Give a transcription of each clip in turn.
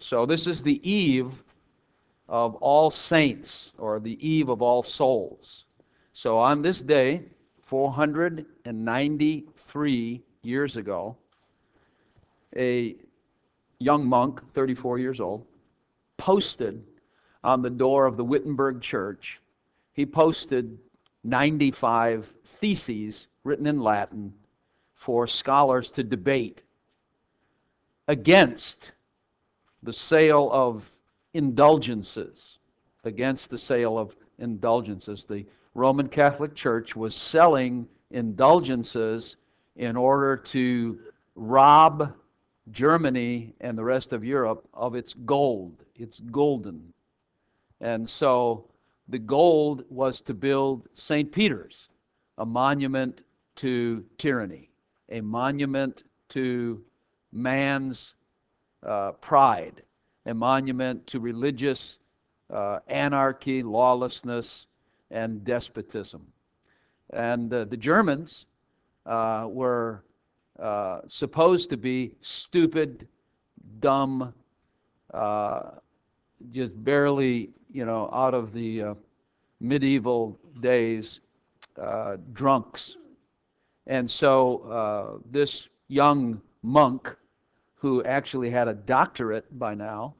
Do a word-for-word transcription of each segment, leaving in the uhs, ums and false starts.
So this is the eve of All Saints, or the eve of All Souls. So on this day, four hundred ninety-three years ago, a young monk, thirty-four years old, posted on the door of the Wittenberg Church, he posted ninety-five theses written in Latin for scholars to debate against the sale of indulgences, against the sale of indulgences. The Roman Catholic Church was selling indulgences in order to rob Germany and the rest of Europe of its gold. It's golden. And so the gold was to build Saint Peter's, a monument to tyranny, a monument to man's uh, pride, a monument to religious uh, anarchy, lawlessness, and despotism. And uh, the Germans uh, were uh, supposed to be stupid, dumb, uh, just barely, you know, out of the uh, medieval days, uh, drunks. And so uh, this young monk, who actually had a doctorate by now,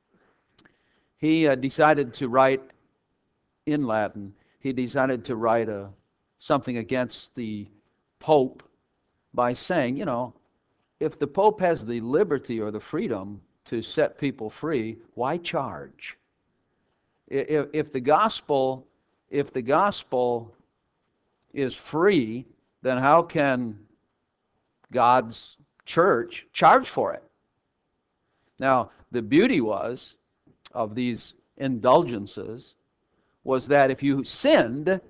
he uh, decided to write in Latin. He decided to write a, something against the Pope by saying, you know, if the Pope has the liberty or the freedom to set people free, why charge? If, if the gospel, if the gospel is free, then how can God's church charge for it? Now, the beauty was of these indulgences was that if you sinned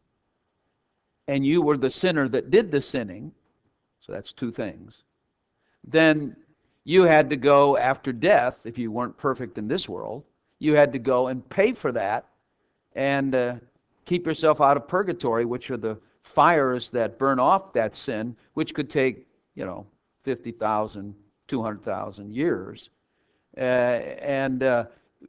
and you were the sinner that did the sinning, so that's two things, then you had to go after death. If you weren't perfect in this world, you had to go and pay for that and uh, keep yourself out of purgatory, which are the fires that burn off that sin, which could take, you know, fifty thousand, two hundred thousand years. Uh, and uh,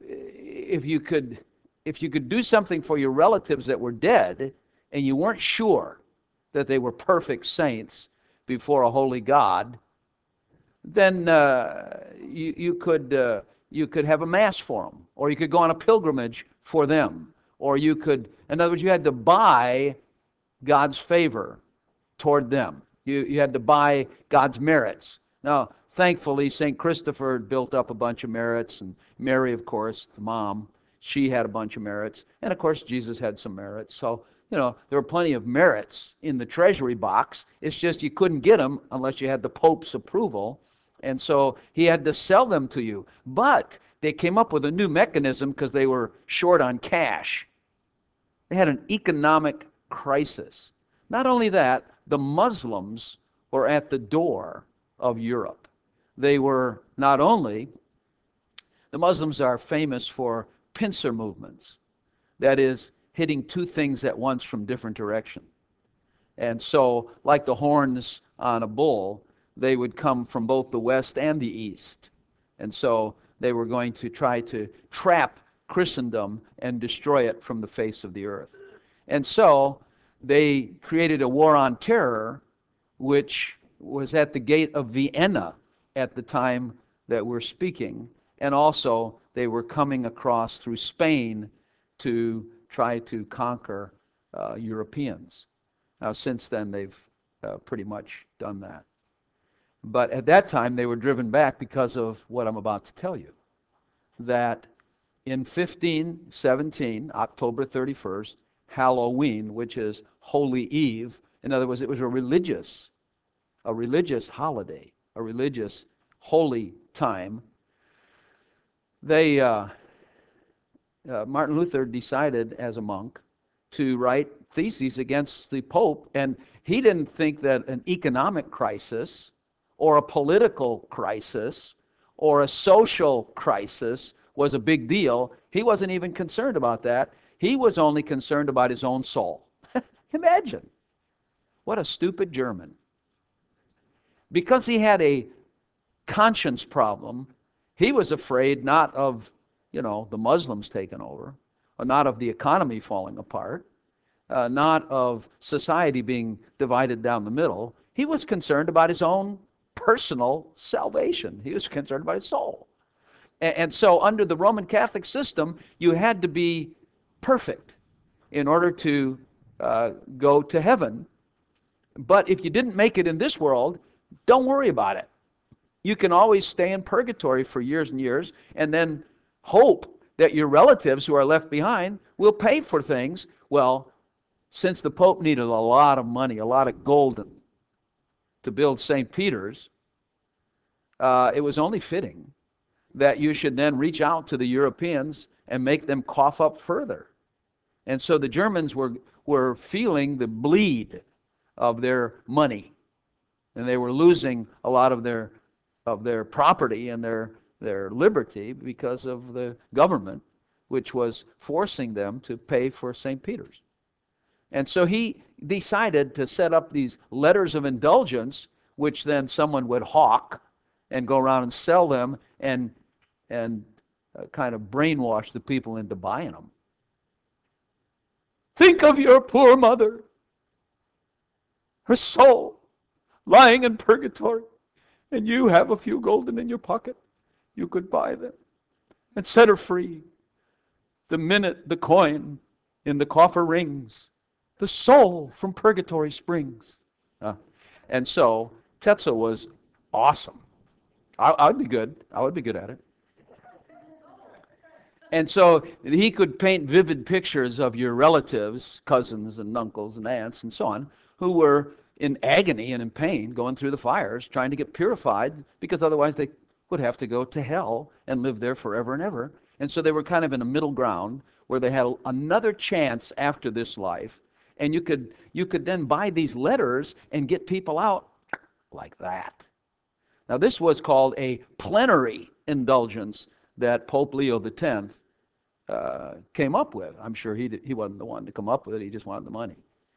if you could if you could do something for your relatives that were dead and you weren't sure that they were perfect saints before a holy God, then uh, you, you could uh, you could have a mass for them, or you could go on a pilgrimage for them, or you could, in other words, you had to buy God's favor toward them. You you had to buy God's merits. Now, thankfully, Saint Christopher built up a bunch of merits, and Mary, of course, the mom, she had a bunch of merits, and of course, Jesus had some merits. So, you know, there were plenty of merits in the treasury box. It's just you couldn't get them unless you had the Pope's approval, and so he had to sell them to you. But they came up with a new mechanism because they were short on cash. They had an economic crisis. Not only that, the Muslims were at the door of Europe. They were not only, the Muslims are famous for pincer movements, that is, hitting two things at once from different directions. And so, like the horns on a bull, they would come from both the west and the east. And so they were going to try to trap Christendom and destroy it from the face of the earth. And so they created a war on terror, which was at the gate of Vienna at the time that we're speaking. And also they were coming across through Spain to try to conquer uh, Europeans. Now, since then, they've uh, pretty much done that. But at that time, they were driven back because of what I'm about to tell you. That in fifteen seventeen, October thirty-first, Halloween, which is Holy Eve, in other words, it was a religious, a religious holiday, a religious holy time. They, uh, uh, Martin Luther decided as a monk to write theses against the Pope, and he didn't think that an economic crisis or a political crisis or a social crisis was a big deal. He wasn't even concerned about that. He was only concerned about his own soul. Imagine. What a stupid German. Because he had a conscience problem, He was afraid not of, you know, the Muslims taking over, or not of the economy falling apart, uh, not of society being divided down the middle. He was concerned about his own personal salvation. He was concerned about his soul. And, and so under the Roman Catholic system, you had to be perfect in order to uh, go to heaven. But if you didn't make it in this world, don't worry about it. You can always stay in purgatory for years and years and then hope that your relatives who are left behind will pay for things. Well, since the Pope needed a lot of money, a lot of gold to build Saint Peter's, uh, it was only fitting that you should then reach out to the Europeans and make them cough up further. And so the Germans were, were feeling the bleed of their money, and they were losing a lot of their of their property and their their liberty because of the government, which was forcing them to pay for Saint Peter's. And so he decided to set up these letters of indulgence, which then someone would hawk and go around and sell them and and uh, kind of brainwash the people into buying them. Think of your poor mother, her soul lying in purgatory, and you have a few golden in your pocket. You could buy them and set her free. The minute the coin in the coffer rings, the soul from purgatory springs. Uh, and so Tetzel was awesome. I, I'd be good. I would be good at it. And so he could paint vivid pictures of your relatives, cousins and uncles and aunts and so on, who were in agony and in pain going through the fires, trying to get purified, because otherwise they would have to go to hell and live there forever and ever. And so they were kind of in a middle ground where they had another chance after this life. And you could you could then buy these letters and get people out like that. Now this was called a plenary indulgence that Pope Leo the tenth uh, came up with. I'm sure he did, he wasn't the one to come up with it. He just wanted the money.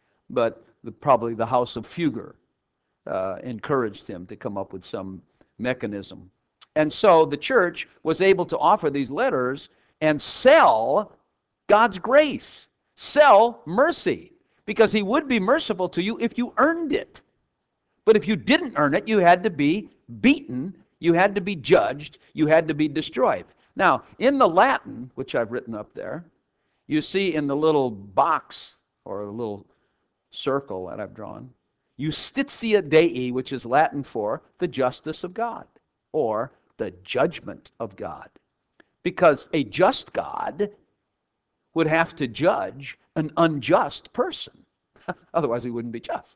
But the, probably the House of Fugger uh, encouraged him to come up with some mechanism. And so the church was able to offer these letters and sell God's grace, sell mercy, because he would be merciful to you if you earned it. But if you didn't earn it, you had to be beaten, you had to be judged, you had to be destroyed. Now, in the Latin, which I've written up there, you see in the little box or a little circle that I've drawn, Justitia Dei, which is Latin for the justice of God, or the judgment of God. Because a just God would have to judge an unjust person. Otherwise, he wouldn't be just.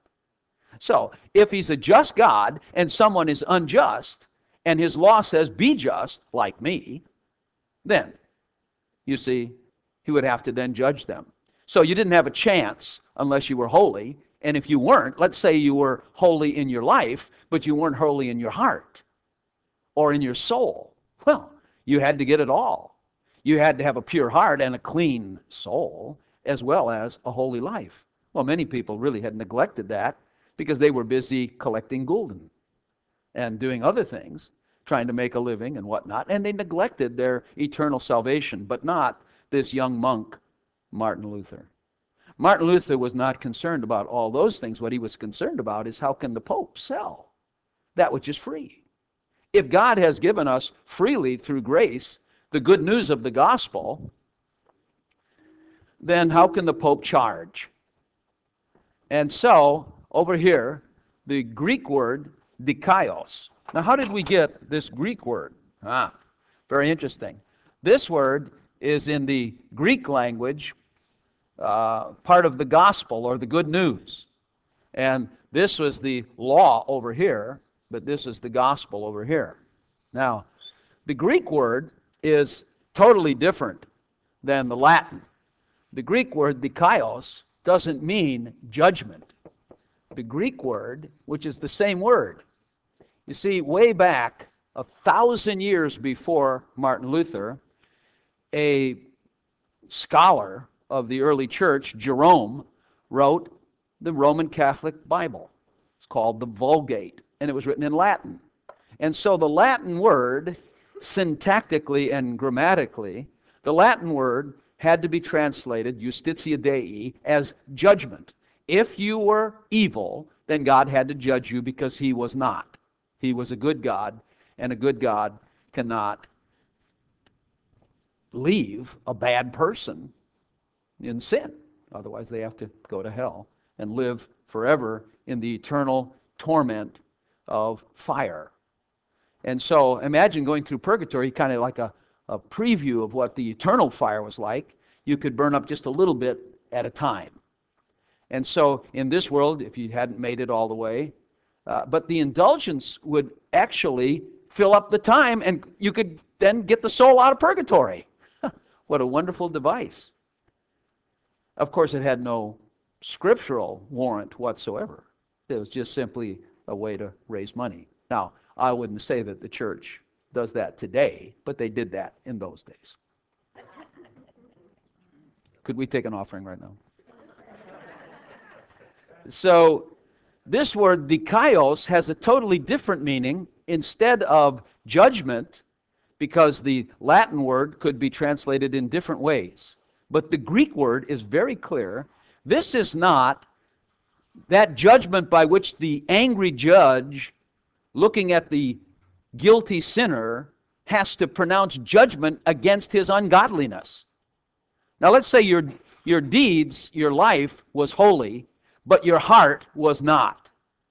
So, if he's a just God and someone is unjust, and his law says, be just, like me, then, you see, he would have to then judge them. So you didn't have a chance unless you were holy. And if you weren't, let's say you were holy in your life, but you weren't holy in your heart or in your soul, well, you had to get it all. You had to have a pure heart and a clean soul, as well as a holy life. Well, many people really had neglected that because they were busy collecting gulden and doing other things, trying to make a living and whatnot, and they neglected their eternal salvation, but not this young monk, Martin Luther. Martin Luther was not concerned about all those things. What he was concerned about is how can the Pope sell that which is free? If God has given us freely through grace the good news of the gospel, then how can the Pope charge? And so, over here, the Greek word dikaios. Now, how did we get this Greek word? Ah, very interesting. This word is in the Greek language uh, part of the gospel or the good news. And this was the law over here, but this is the gospel over here. Now, the Greek word is totally different than the Latin. The Greek word dikaios doesn't mean judgment. The Greek word, which is the same word, you see, way back a thousand years before Martin Luther, a scholar of the early church, Jerome, wrote the Roman Catholic Bible. It's called the Vulgate, and it was written in Latin. And so the Latin word syntactically and grammatically, the Latin word had to be translated, justitia Dei, as judgment. If you were evil, then God had to judge you because he was not. He was a good God, and a good God cannot leave a bad person in sin. Otherwise, they have to go to hell and live forever in the eternal torment of fire. And so imagine going through purgatory, kind of like a, a preview of what the eternal fire was like. You could burn up just a little bit at a time. And so in this world, if you hadn't made it all the way, uh, but the indulgence would actually fill up the time, and you could then get the soul out of purgatory. What a wonderful device. Of course, it had no scriptural warrant whatsoever. It was just simply a way to raise money. Now, I wouldn't say that the church does that today, but they did that in those days. Could we take an offering right now? So, this word dikaios has a totally different meaning. Instead of judgment, because the Latin word could be translated in different ways. But the Greek word is very clear. This is not that judgment by which the angry judge, looking at the guilty sinner, has to pronounce judgment against his ungodliness. Now let's say your, your deeds, your life was holy, but your heart was not.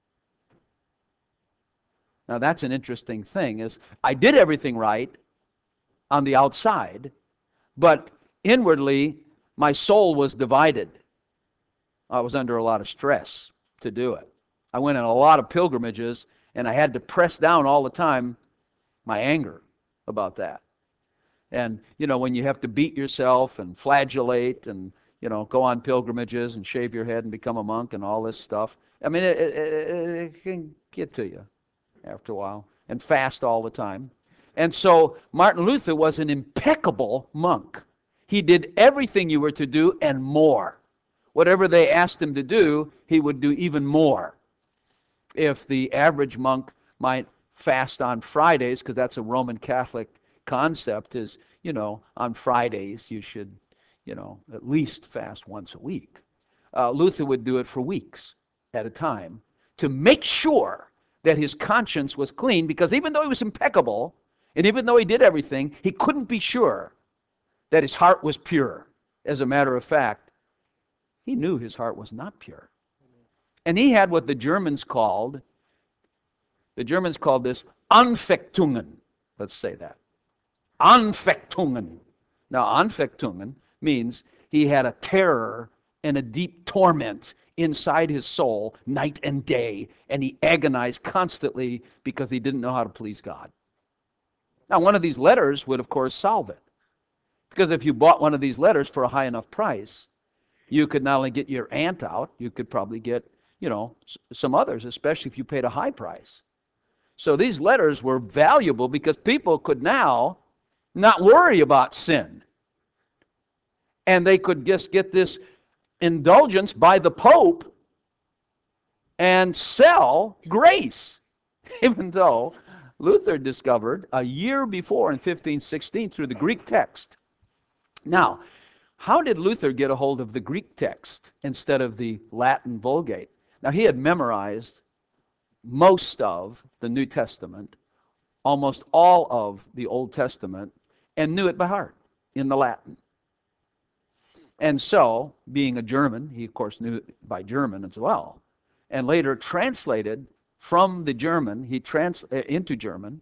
Now that's an interesting thing, is I did everything right on the outside, but inwardly my soul was divided. I was under a lot of stress to do it. I went on a lot of pilgrimages, and I had to press down all the time my anger about that. And, you know, when you have to beat yourself and flagellate and, you know, go on pilgrimages and shave your head and become a monk and all this stuff, I mean, it, it, it can get to you after a while, and fast all the time. And so Martin Luther was an impeccable monk. He did everything you were to do and more. Whatever they asked him to do, he would do even more. If the average monk might fast on Fridays, because that's a Roman Catholic concept, is, you know, on Fridays you should, you know, at least fast once a week. Uh, Luther would do it for weeks at a time to make sure that his conscience was clean, because even though he was impeccable, and even though he did everything, he couldn't be sure that his heart was pure. As a matter of fact, he knew his heart was not pure. And he had what the Germans called, the Germans called this Anfechtungen. Let's say that. Anfechtungen. Now, Anfechtungen means he had a terror and a deep torment inside his soul night and day, and he agonized constantly because he didn't know how to please God. Now, one of these letters would, of course, solve it. Because if you bought one of these letters for a high enough price, you could not only get your aunt out, you could probably get, you know, some others, especially if you paid a high price. So these letters were valuable because people could now not worry about sin. And they could just get this indulgence by the Pope and sell grace. Even though Luther discovered a year before, in fifteen sixteen, through the Greek text. Now, how did Luther get a hold of the Greek text instead of the Latin Vulgate? Now, he had memorized most of the New Testament, almost all of the Old Testament, and knew it by heart in the Latin. And so, being a German, he of course knew it by German as well, and later translated from the German, he trans uh, into German.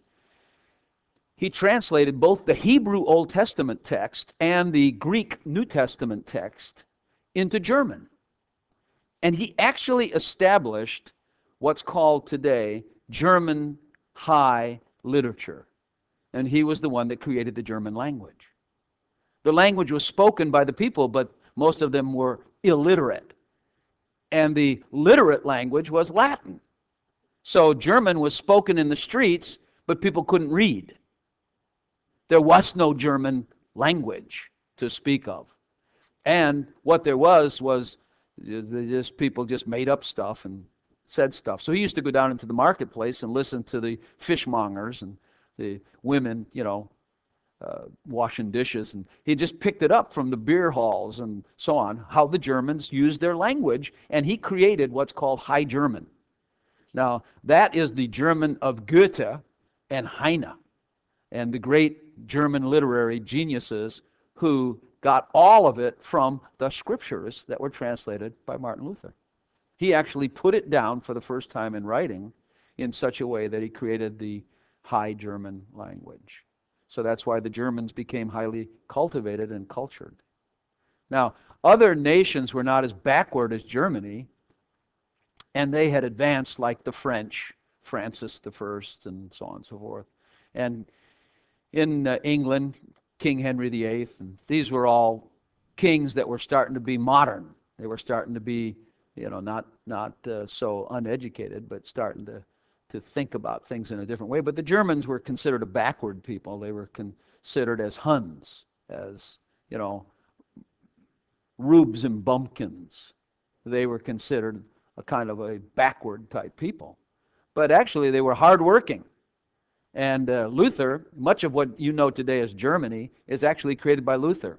He translated both the Hebrew Old Testament text and the Greek New Testament text into German. And he actually established what's called today German High Literature. And he was the one that created the German language. The language was spoken by the people, but most of them were illiterate. And the literate language was Latin. So German was spoken in the streets, but people couldn't read. There was no German language to speak of. And what there was was just people just made up stuff and said stuff. So he used to go down into the marketplace and listen to the fishmongers and the women, you know, uh, washing dishes, and he just picked it up from the beer halls and so on, how the Germans used their language, and he created what's called High German. Now, that is the German of Goethe and Heine, and the great German literary geniuses who got all of it from the scriptures that were translated by Martin Luther. He actually put it down for the first time in writing in such a way that he created the High German language. So that's why the Germans became highly cultivated and cultured. Now, other nations were not as backward as Germany, and they had advanced like the French, Francis the First, and so on and so forth. And in uh, England, King Henry the Eighth, and these were all kings that were starting to be modern. They were starting to be, you know, not not uh, so uneducated, but starting to to think about things in a different way. But the Germans were considered a backward people. They were considered as Huns, as, you know, rubes and bumpkins. They were considered a kind of a backward type people. But actually, they were hardworking. And uh, Luther, much of what you know today as Germany, is actually created by Luther.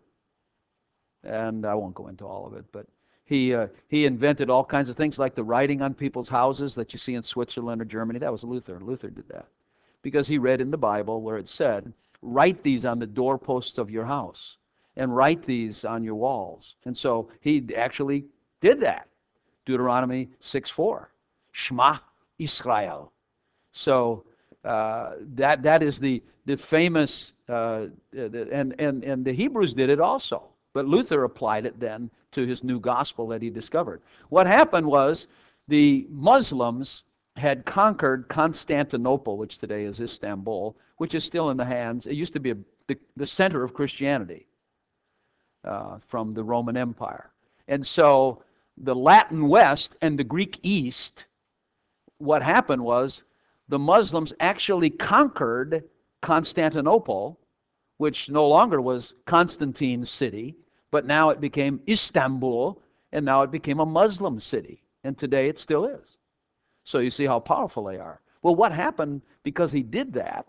And I won't go into all of it, but he uh, he invented all kinds of things like the writing on people's houses that you see in Switzerland or Germany. That was Luther. Luther did that because he read in the Bible where it said, write these on the doorposts of your house and write these on your walls. And so he actually did that. Deuteronomy six four, Shema Israel. So uh, that that is the the famous uh, and and and the Hebrews did it also, but Luther applied it then to his new gospel that he discovered. What happened was the Muslims had conquered Constantinople, which today is Istanbul, which is still in the hands. It used to be a, the, the center of Christianity uh, from the Roman Empire, and so the Latin West and the Greek East. What happened was the Muslims actually conquered Constantinople, which no longer was Constantine's city, but now it became Istanbul, and now it became a Muslim city. And today it still is. So you see how powerful they are. Well, what happened because he did that?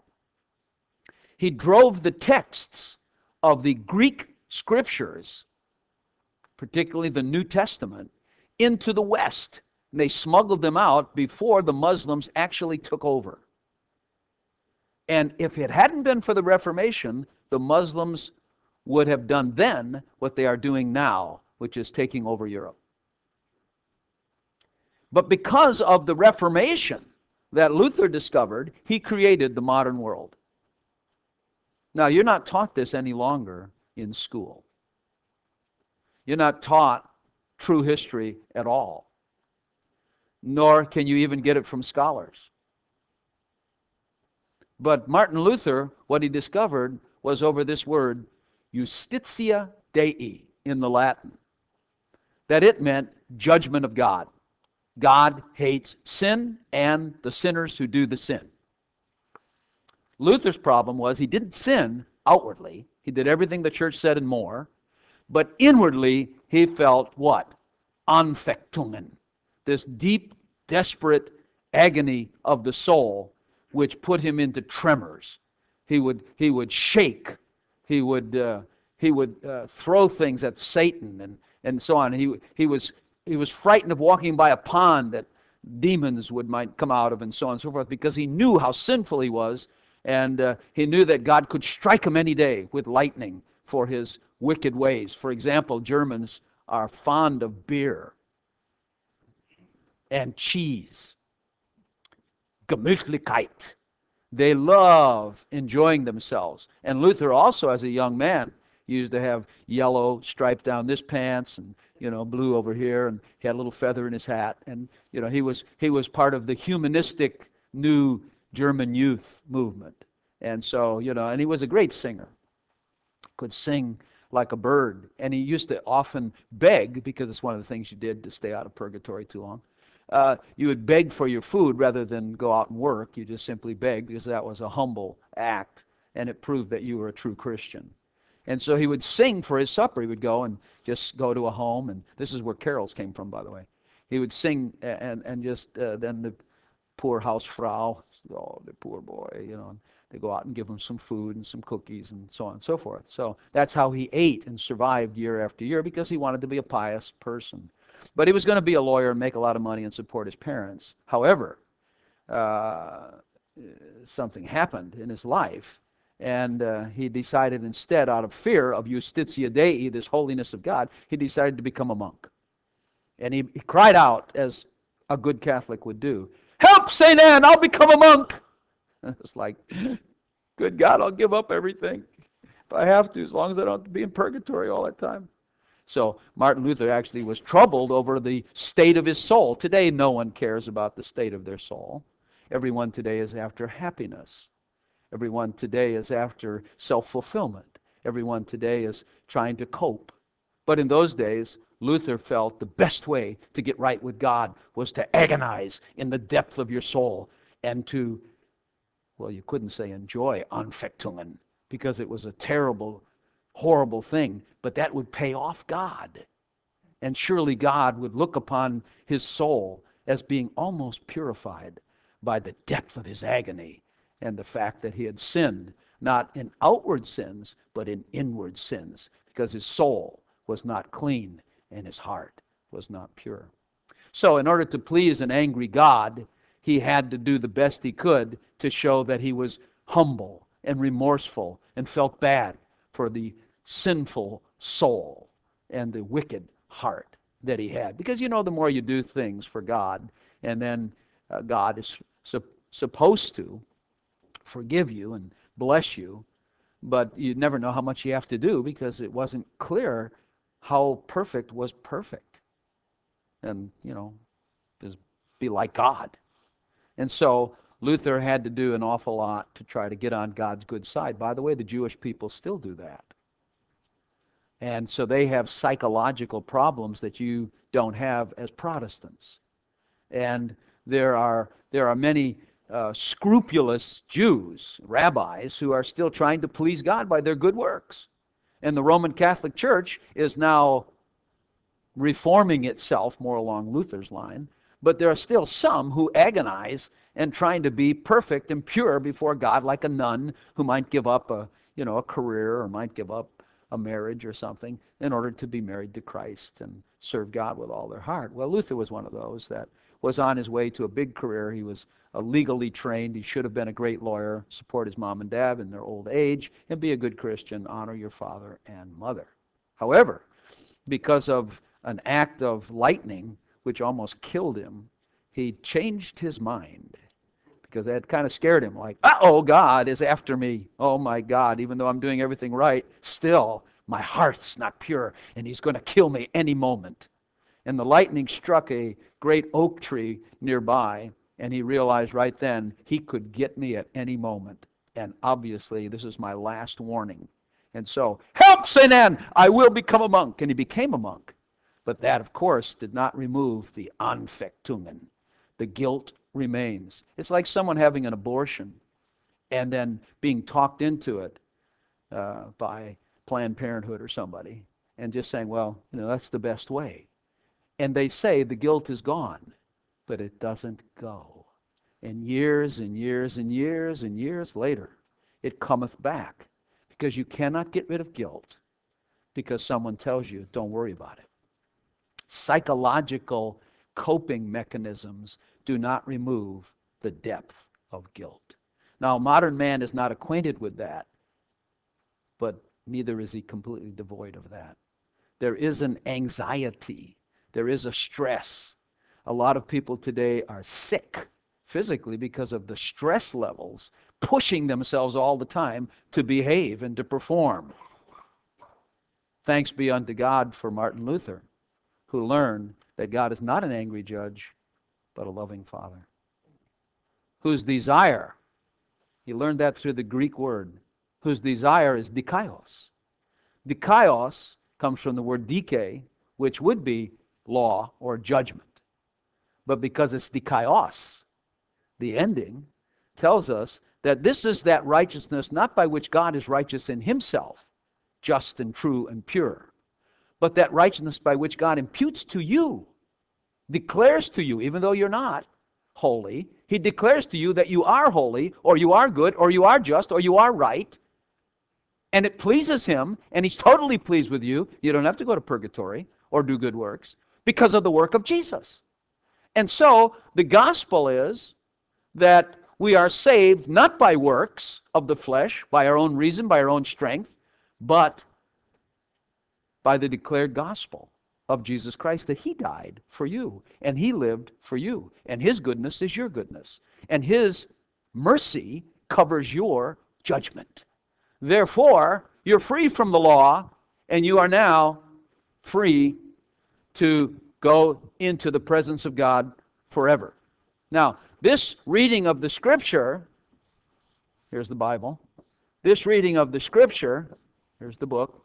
He drove the texts of the Greek scriptures, particularly the New Testament, into the West. And they smuggled them out before the Muslims actually took over. And if it hadn't been for the Reformation, the Muslims would have done then what they are doing now, which is taking over Europe. But because of the Reformation that Luther discovered, he created the modern world. Now, you're not taught this any longer in school. You're not taught true history at all, nor can you even get it from scholars. But Martin Luther, what he discovered was over this word, justitia Dei, in the Latin, that it meant judgment of God. God hates sin and the sinners who do the sin. Luther's problem was he didn't sin outwardly. He did everything the church said and more. But inwardly, he felt what? Anfechtungen. This deep, desperate agony of the soul, which put him into tremors. He would he would shake. He would uh, he would uh, throw things at Satan and, and so on. He he was he was frightened of walking by a pond that demons would might come out of, and so on and so forth, because he knew how sinful he was, and uh, he knew that God could strike him any day with lightning for his wicked ways. For example, Germans are fond of beer and cheese. Gemütlichkeit. They love enjoying themselves. And Luther also, as a young man, used to have yellow striped down this pants and, you know, blue over here, and he had a little feather in his hat. And, you know, he was he was part of the humanistic new German youth movement. And so, you know, and he was a great singer. Could sing like a bird. And he used to often beg, because it's one of the things you did to stay out of purgatory too long. Uh, you would beg for your food rather than go out and work. You just simply begged, because that was a humble act, and it proved that you were a true Christian. And so he would sing for his supper. He would go and just go to a home, and this is where carols came from, by the way. He would sing, and and just uh, then the poor Hausfrau, oh, the poor boy, you know, They go out and give him some food and some cookies and so on and so forth. So that's how he ate and survived year after year, because he wanted to be a pious person. But he was going to be a lawyer and make a lot of money and support his parents. However, uh, something happened in his life, and uh, he decided instead, out of fear of Justitia Dei, this holiness of God, he decided to become a monk. And he, he cried out, as a good Catholic would do, "Help, Saint Anne, I'll become a monk!" It's like, good God, I'll give up everything if I have to, as long as I don't have to be in purgatory all that time. So Martin Luther actually was troubled over the state of his soul. Today, no one cares about the state of their soul. Everyone today is after happiness. Everyone today is after self-fulfillment. Everyone today is trying to cope. But in those days, Luther felt the best way to get right with God was to agonize in the depth of your soul and to, well, you couldn't say enjoy Anfechtungen, because it was a terrible, horrible thing, but that would pay off God. And surely God would look upon his soul as being almost purified by the depth of his agony and the fact that he had sinned, not in outward sins, but in inward sins, because his soul was not clean and his heart was not pure. So in order to please an angry God, he had to do the best he could to show that he was humble and remorseful and felt bad for the sinful soul and the wicked heart that he had. Because, you know, the more you do things for God, and then uh, God is su- supposed to forgive you and bless you, but you never know how much you have to do, because it wasn't clear how perfect was perfect. And, you know, just be like God. And so Luther had to do an awful lot to try to get on God's good side. By the way, the Jewish people still do that. And so they have psychological problems that you don't have as Protestants. And there are there are many uh, scrupulous Jews, rabbis, who are still trying to please God by their good works. And the Roman Catholic Church is now reforming itself more along Luther's line, but there are still some who agonize and trying to be perfect and pure before God, like a nun who might give up a, you know, a career, or might give up a marriage or something in order to be married to Christ and serve God with all their heart. Well, Luther was one of those that was on his way to a big career. He was uh, legally trained. He should have been a great lawyer, support his mom and dad in their old age, and be a good Christian, honor your father and mother. However, because of an act of lightning which almost killed him, he changed his mind, because that kind of scared him, like, uh-oh, God is after me. Oh my God, even though I'm doing everything right, still my heart's not pure, and he's going to kill me any moment. And the lightning struck a great oak tree nearby, and he realized right then he could get me at any moment. And obviously, this is my last warning. And so, help, Saint Anne, I will become a monk. And he became a monk. But that, of course, did not remove the Anfechtungen. The guilt remains. It's like someone having an abortion and then being talked into it uh, by Planned Parenthood or somebody, and just saying, well, you know, that's the best way. And they say the guilt is gone, but it doesn't go. And years and years and years and years later, it cometh back, because you cannot get rid of guilt because someone tells you, don't worry about it. Psychological coping mechanisms do not remove the depth of guilt. Now, modern man is not acquainted with that, but neither is he completely devoid of that. There is an anxiety. There is a stress. A lot of people today are sick physically because of the stress levels, pushing themselves all the time to behave and to perform. Thanks be unto God for Martin Luther, who learned that God is not an angry judge, but a loving Father, whose desire, he learned that through the Greek word, whose desire is dikaios. Dikaios comes from the word dike, which would be law or judgment. But because it's dikaios, the ending tells us that this is that righteousness not by which God is righteous in himself, just and true and pure, but that righteousness by which God imputes to you, declares to you, even though you're not holy, He declares to you that you are holy, or you are good, or you are just, or you are right, and it pleases him, and he's totally pleased with you. You don't have to go to purgatory or do good works because of the work of Jesus. And so the gospel is that we are saved not by works of the flesh, by our own reason, by our own strength, but by the declared gospel of Jesus Christ, that he died for you, and he lived for you, and his goodness is your goodness, and his mercy covers your judgment. Therefore, you're free from the law, and you are now free to go into the presence of God forever. Now, this reading of the Scripture, here's the Bible, this reading of the Scripture, here's the book,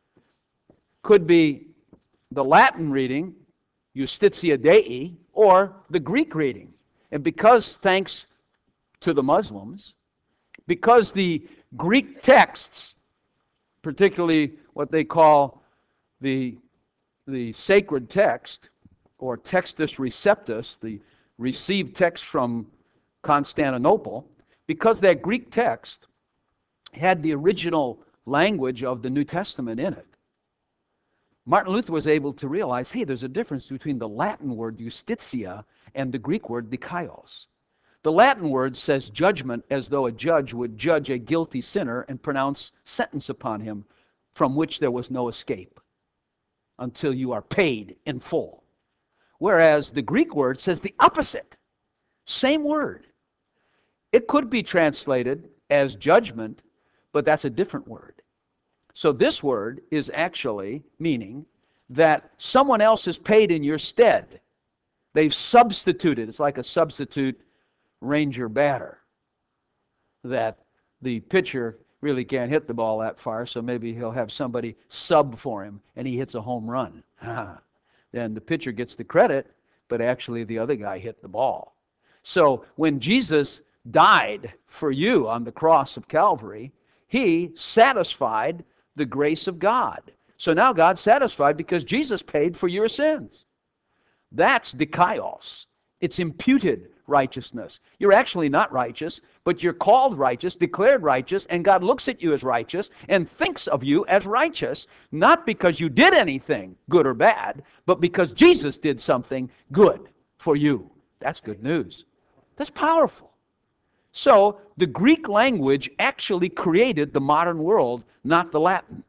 could be the Latin reading, Justitia Dei, or the Greek reading. And because, thanks to the Muslims, because the Greek texts, particularly what they call the, the sacred text, or Textus Receptus, the received text from Constantinople, because that Greek text had the original language of the New Testament in it, Martin Luther was able to realize, hey, there's a difference between the Latin word justitia and the Greek word dikaios. The Latin word says judgment, as though a judge would judge a guilty sinner and pronounce sentence upon him from which there was no escape until you are paid in full. Whereas the Greek word says the opposite. Same word. It could be translated as judgment, but that's a different word. So this word is actually meaning that someone else is paid in your stead. They've substituted. It's like a substitute ranger batter, that the pitcher really can't hit the ball that far, so maybe he'll have somebody sub for him, and he hits a home run. Then the pitcher gets the credit, but actually the other guy hit the ball. So when Jesus died for you on the cross of Calvary, he satisfied the grace of God. So now God's satisfied because Jesus paid for your sins. That's dikaios. It's imputed righteousness. You're actually not righteous, but you're called righteous, declared righteous, and God looks at you as righteous and thinks of you as righteous, not because you did anything good or bad, but because Jesus did something good for you. That's good news. That's powerful. So the Greek language actually created the modern world, not the Latin.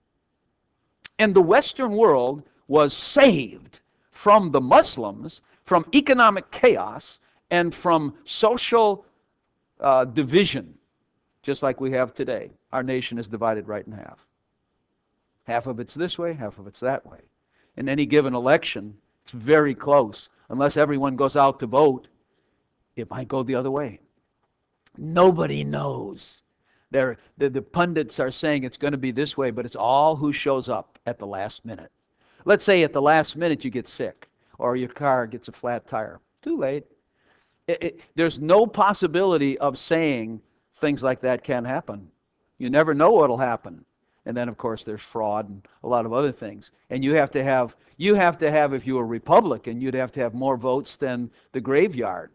And the Western world was saved from the Muslims, from economic chaos, and from social uh, division, just like we have today. Our nation is divided right in half. Half of it's this way, half of it's that way. In any given election, it's very close. Unless everyone goes out to vote, it might go the other way. Nobody knows. They're, the, the pundits are saying it's going to be this way, but it's all who shows up at the last minute. Let's say at the last minute you get sick, or your car gets a flat tire. Too late. It, it, there's no possibility of saying things like that can happen. You never know what will happen. And then, of course, there's fraud and a lot of other things. And you have to have, you have to have, if you were a Republican, you'd have to have more votes than the graveyard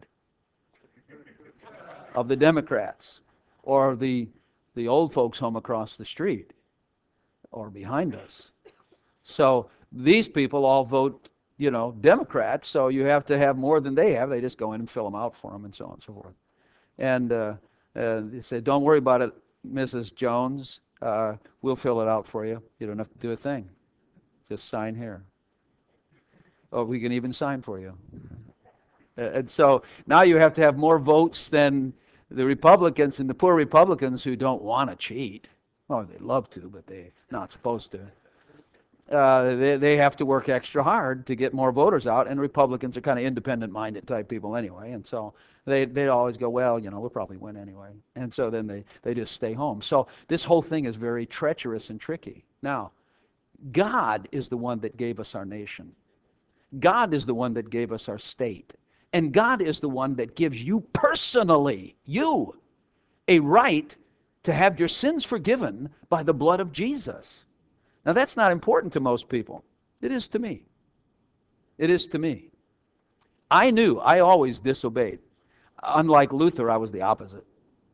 of the Democrats, or the the old folks home across the street, or behind us. So these people all vote, you know, Democrats, so you have to have more than they have. They just go in and fill them out for them, and so on and so forth. And uh, uh, they say, don't worry about it, Missus Jones. Uh, we'll fill it out for you. You don't have to do a thing. Just sign here. Oh, we can even sign for you. And so now you have to have more votes than the Republicans, and the poor Republicans who don't want to cheat. Oh, they love to, but they're not supposed to. Uh, they, they have to work extra hard to get more voters out, and Republicans are kind of independent-minded type people anyway, and so they they always go, well, you know, we'll probably win anyway. And so then they, they just stay home. So this whole thing is very treacherous and tricky. Now, God is the one that gave us our nation. God is the one that gave us our state. And God is the one that gives you personally, you, a right to have your sins forgiven by the blood of Jesus. Now that's not important to most people. It is to me. It is to me. I knew I always disobeyed. Unlike Luther, I was the opposite.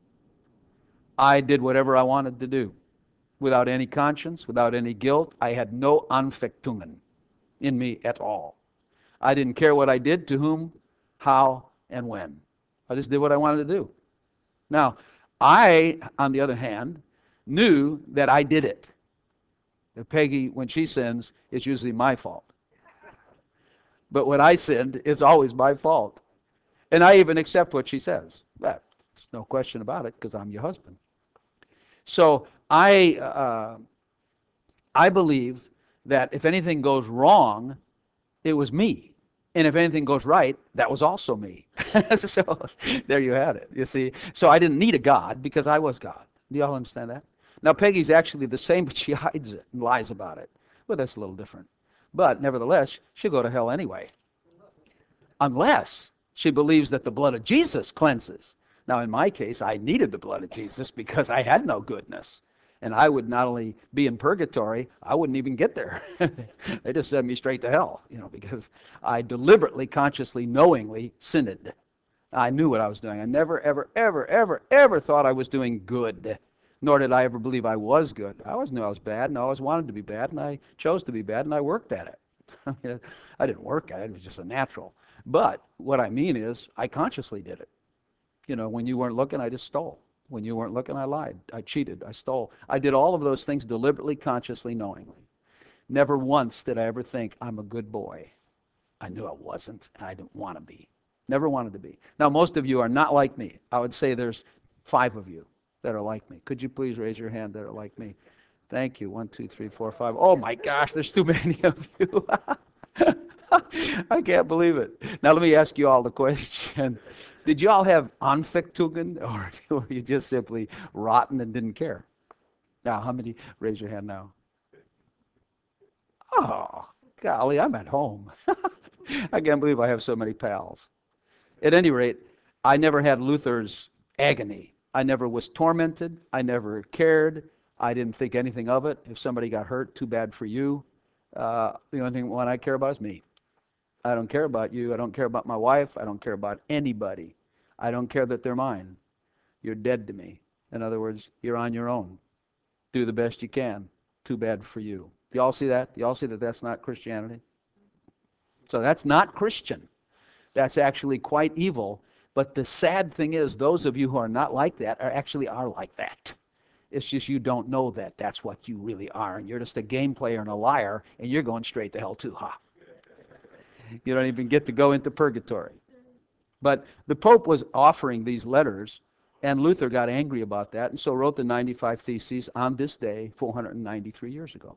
I did whatever I wanted to do without any conscience, without any guilt. I had no Anfechtungen in me at all. I didn't care what I did, to whom, how, and when. I just did what I wanted to do. Now, I, on the other hand, knew that I did it. If Peggy, when she sins, it's usually my fault. But when I sinned, it's always my fault. And I even accept what she says. Well, there's no question about it, because I'm your husband. So I, uh, I believe that if anything goes wrong, it was me. And if anything goes right, that was also me. So there you had it, you see. So I didn't need a God, because I was God. Do y'all understand that? Now, Peggy's actually the same, but she hides it and lies about it. Well, that's a little different. But nevertheless, she'll go to hell anyway, unless she believes that the blood of Jesus cleanses. Now, in my case, I needed the blood of Jesus because I had no goodness. And I would not only be in purgatory, I wouldn't even get there. They just sent me straight to hell, you know, because I deliberately, consciously, knowingly sinned. I knew what I was doing. I never, ever, ever, ever, ever thought I was doing good, nor did I ever believe I was good. I always knew I was bad, and I always wanted to be bad, and I chose to be bad, and I worked at it. I didn't work at it. It was just a natural. But what I mean is, I consciously did it. You know, when you weren't looking, I just stole. When you weren't looking, I lied. I cheated. I stole. I did all of those things deliberately, consciously, knowingly. Never once did I ever think, I'm a good boy. I knew I wasn't, and I didn't want to be. Never wanted to be. Now, most of you are not like me. I would say there's five of you that are like me. Could you please raise your hand that are like me? Thank you. One, two, three, four, five. Oh, my gosh, there's too many of you. I can't believe it. Now, let me ask you all the question. Did you all have Anfechtungen, or were you just simply rotten and didn't care? Now, how many? Raise your hand now. Oh, golly, I'm at home. I can't believe I have so many pals. At any rate, I never had Luther's agony. I never was tormented. I never cared. I didn't think anything of it. If somebody got hurt, too bad for you. Uh, the only thing one I care about is me. I don't care about you. I don't care about my wife. I don't care about anybody. I don't care that they're mine. You're dead to me. In other words, you're on your own. Do the best you can. Too bad for you. Do y'all see that? Do y'all see that that's not Christianity? So that's not Christian. That's actually quite evil. But the sad thing is, those of you who are not like that are actually are like that. It's just you don't know that that's what you really are. And you're just a game player and a liar, and you're going straight to hell too, huh? You don't even get to go into purgatory. But the Pope was offering these letters, and Luther got angry about that, and so wrote the ninety-five Theses on this day, four hundred ninety-three years ago.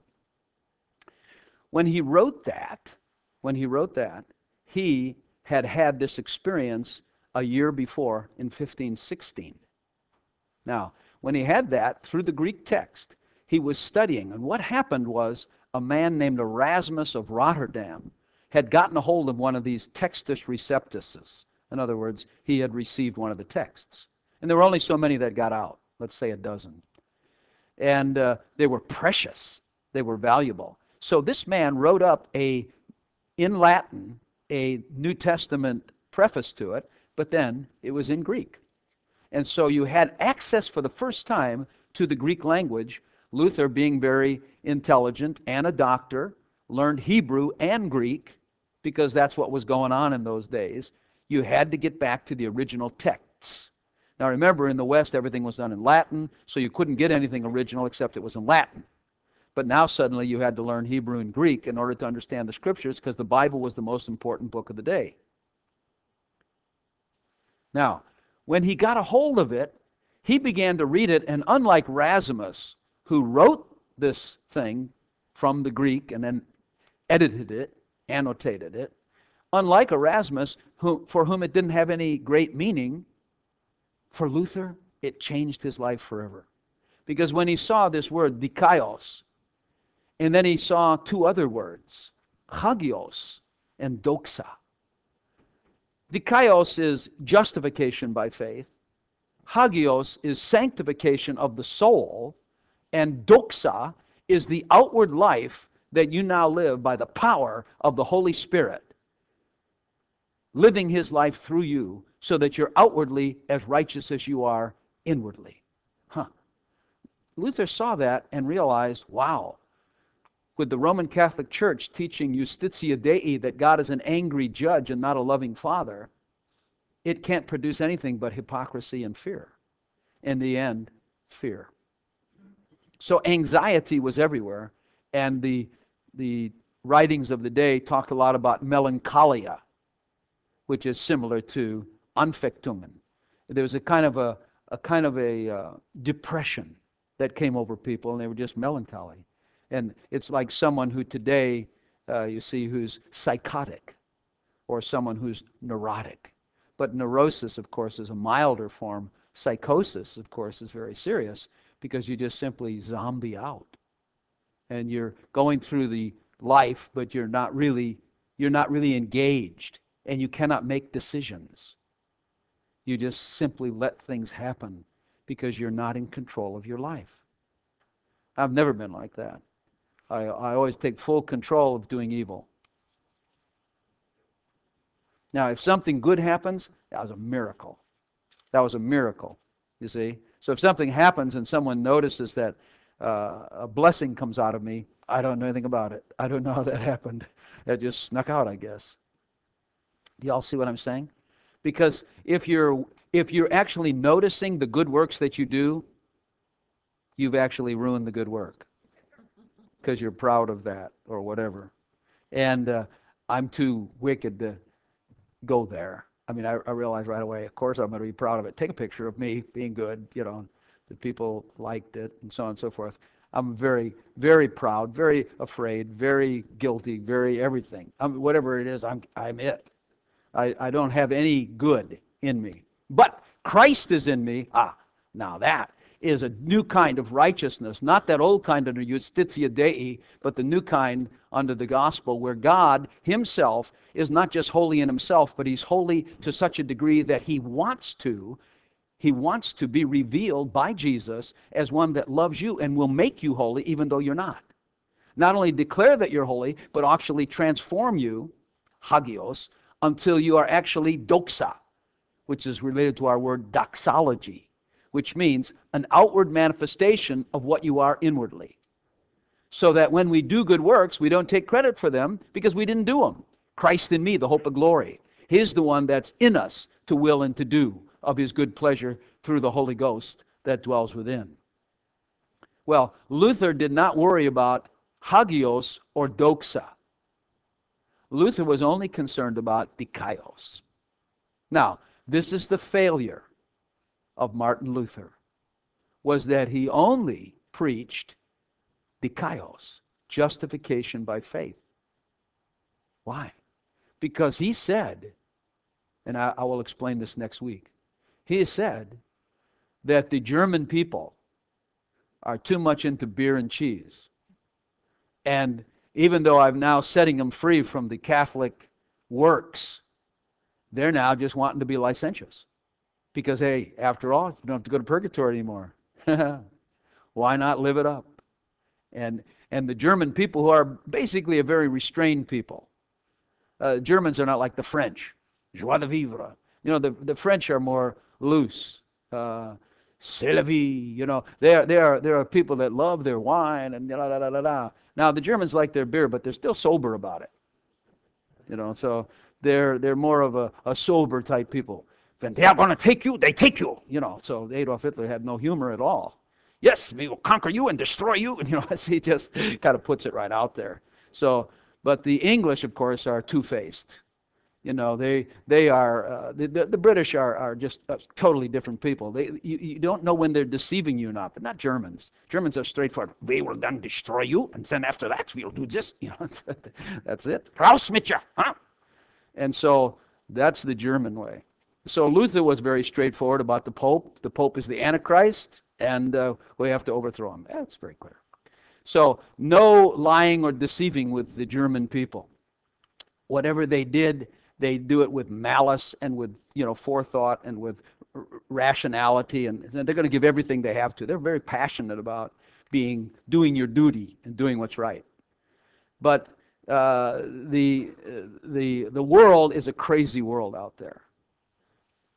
When he wrote that, when he wrote that, he had had this experience a year before in fifteen sixteen. Now, when he had that, through the Greek text, he was studying, and what happened was a man named Erasmus of Rotterdam had gotten a hold of one of these Textus Receptuses. In other words, he had received one of the texts. And there were only so many that got out, let's say a dozen. And uh, they were precious. They were valuable. So this man wrote up a, in Latin, a New Testament preface to it, but then it was in Greek. And so you had access for the first time to the Greek language. Luther, being very intelligent and a doctor, learned Hebrew and Greek because that's what was going on in those days. You had to get back to the original texts. Now remember, in the West, everything was done in Latin, so you couldn't get anything original except it was in Latin. But now suddenly you had to learn Hebrew and Greek in order to understand the Scriptures, because the Bible was the most important book of the day. Now, when he got a hold of it, he began to read it, and unlike Erasmus, who wrote this thing from the Greek and then edited it, annotated it, unlike Erasmus, who, for whom it didn't have any great meaning, for Luther, it changed his life forever. Because when he saw this word, dikaios, and then he saw two other words, hagios and doxa. Dikaios is justification by faith. Hagios is sanctification of the soul. And doxa is the outward life that you now live by the power of the Holy Spirit, living His life through you so that you're outwardly as righteous as you are inwardly. Huh. Luther saw that and realized, wow, with the Roman Catholic Church teaching Justitia Dei, that God is an angry judge and not a loving father, it can't produce anything but hypocrisy and fear. In the end, fear. So anxiety was everywhere, and the, the writings of the day talked a lot about melancholia, which is similar to Anfechtungen. There was a kind of a, a kind of a uh, depression that came over people, and they were just melancholy. And it's like someone who today, uh, you see, who's psychotic, or someone who's neurotic. But neurosis, of course, is a milder form. Psychosis, of course, is very serious, because you just simply zombie out. And you're going through the life, but you're not really, you're not really engaged, and you cannot make decisions. You just simply let things happen because you're not in control of your life. I've never been like that. I, I always take full control of doing evil. Now, if something good happens, that was a miracle. That was a miracle, you see. So if something happens and someone notices that uh, a blessing comes out of me, I don't know anything about it. I don't know how that happened. That just snuck out, I guess. Do y'all see what I'm saying? Because if you're if you're actually noticing the good works that you do, you've actually ruined the good work because you're proud of that or whatever. And uh, I'm too wicked to go there. I mean, I, I realized right away, of course I'm going to be proud of it. Take a picture of me being good, you know, the people liked it, and so on and so forth. I'm very, very proud, very afraid, very guilty, very everything. I'm, whatever it is, I'm, I'm it. I, I don't have any good in me. But Christ is in me. Ah, now that is a new kind of righteousness, not that old kind under Justitia Dei, but the new kind under the gospel, where God himself is not just holy in himself, but he's holy to such a degree that he wants to, he wants to be revealed by Jesus as one that loves you and will make you holy even though you're not. Not only declare that you're holy, but actually transform you, hagios, until you are actually doxa, which is related to our word doxology, which means an outward manifestation of what you are inwardly. So that when we do good works, we don't take credit for them because we didn't do them. Christ in me, the hope of glory. He's the one that's in us to will and to do of his good pleasure through the Holy Ghost that dwells within. Well, Luther did not worry about hagios or doxa. Luther was only concerned about dikaios. Now, this is the failure of Martin Luther, was that he only preached dikaios, justification by faith. Why? Because he said, and I, I will explain this next week, he said that the German people are too much into beer and cheese. And even though I'm now setting them free from the Catholic works, they're now just wanting to be licentious. Because, hey, after all, you don't have to go to purgatory anymore. Why not live it up? And and the German people, who are basically a very restrained people. Uh, Germans are not like the French. Joie de vivre. You know, the, the French are more loose. Uh, C'est la vie. You know, they are, they are, there are people that love their wine and da da da da da. Now, the Germans like their beer, but they're still sober about it. You know, so they're they're more of a, a sober type people. When they are going to take you, they take you. You know, so Adolf Hitler had no humor at all. Yes, we will conquer you and destroy you. And, you know, he just kind of puts it right out there. So, but the English, of course, are two-faced. You know, they they are uh, the, the the British are are just uh, totally different people. They you, you don't know when they're deceiving you or not, but not Germans. Germans are straightforward. We will then destroy you, and then after that we'll do this. You know, that's it. Raus mit you, huh? And so that's the German way. So Luther was very straightforward about the Pope. The Pope is the Antichrist, and uh, we have to overthrow him. That's very clear. So no lying or deceiving with the German people. Whatever they did, they do it with malice and with, you know, forethought and with r- rationality, and they're going to give everything they have to. They're very passionate about being doing your duty and doing what's right. But uh, the the the world is a crazy world out there.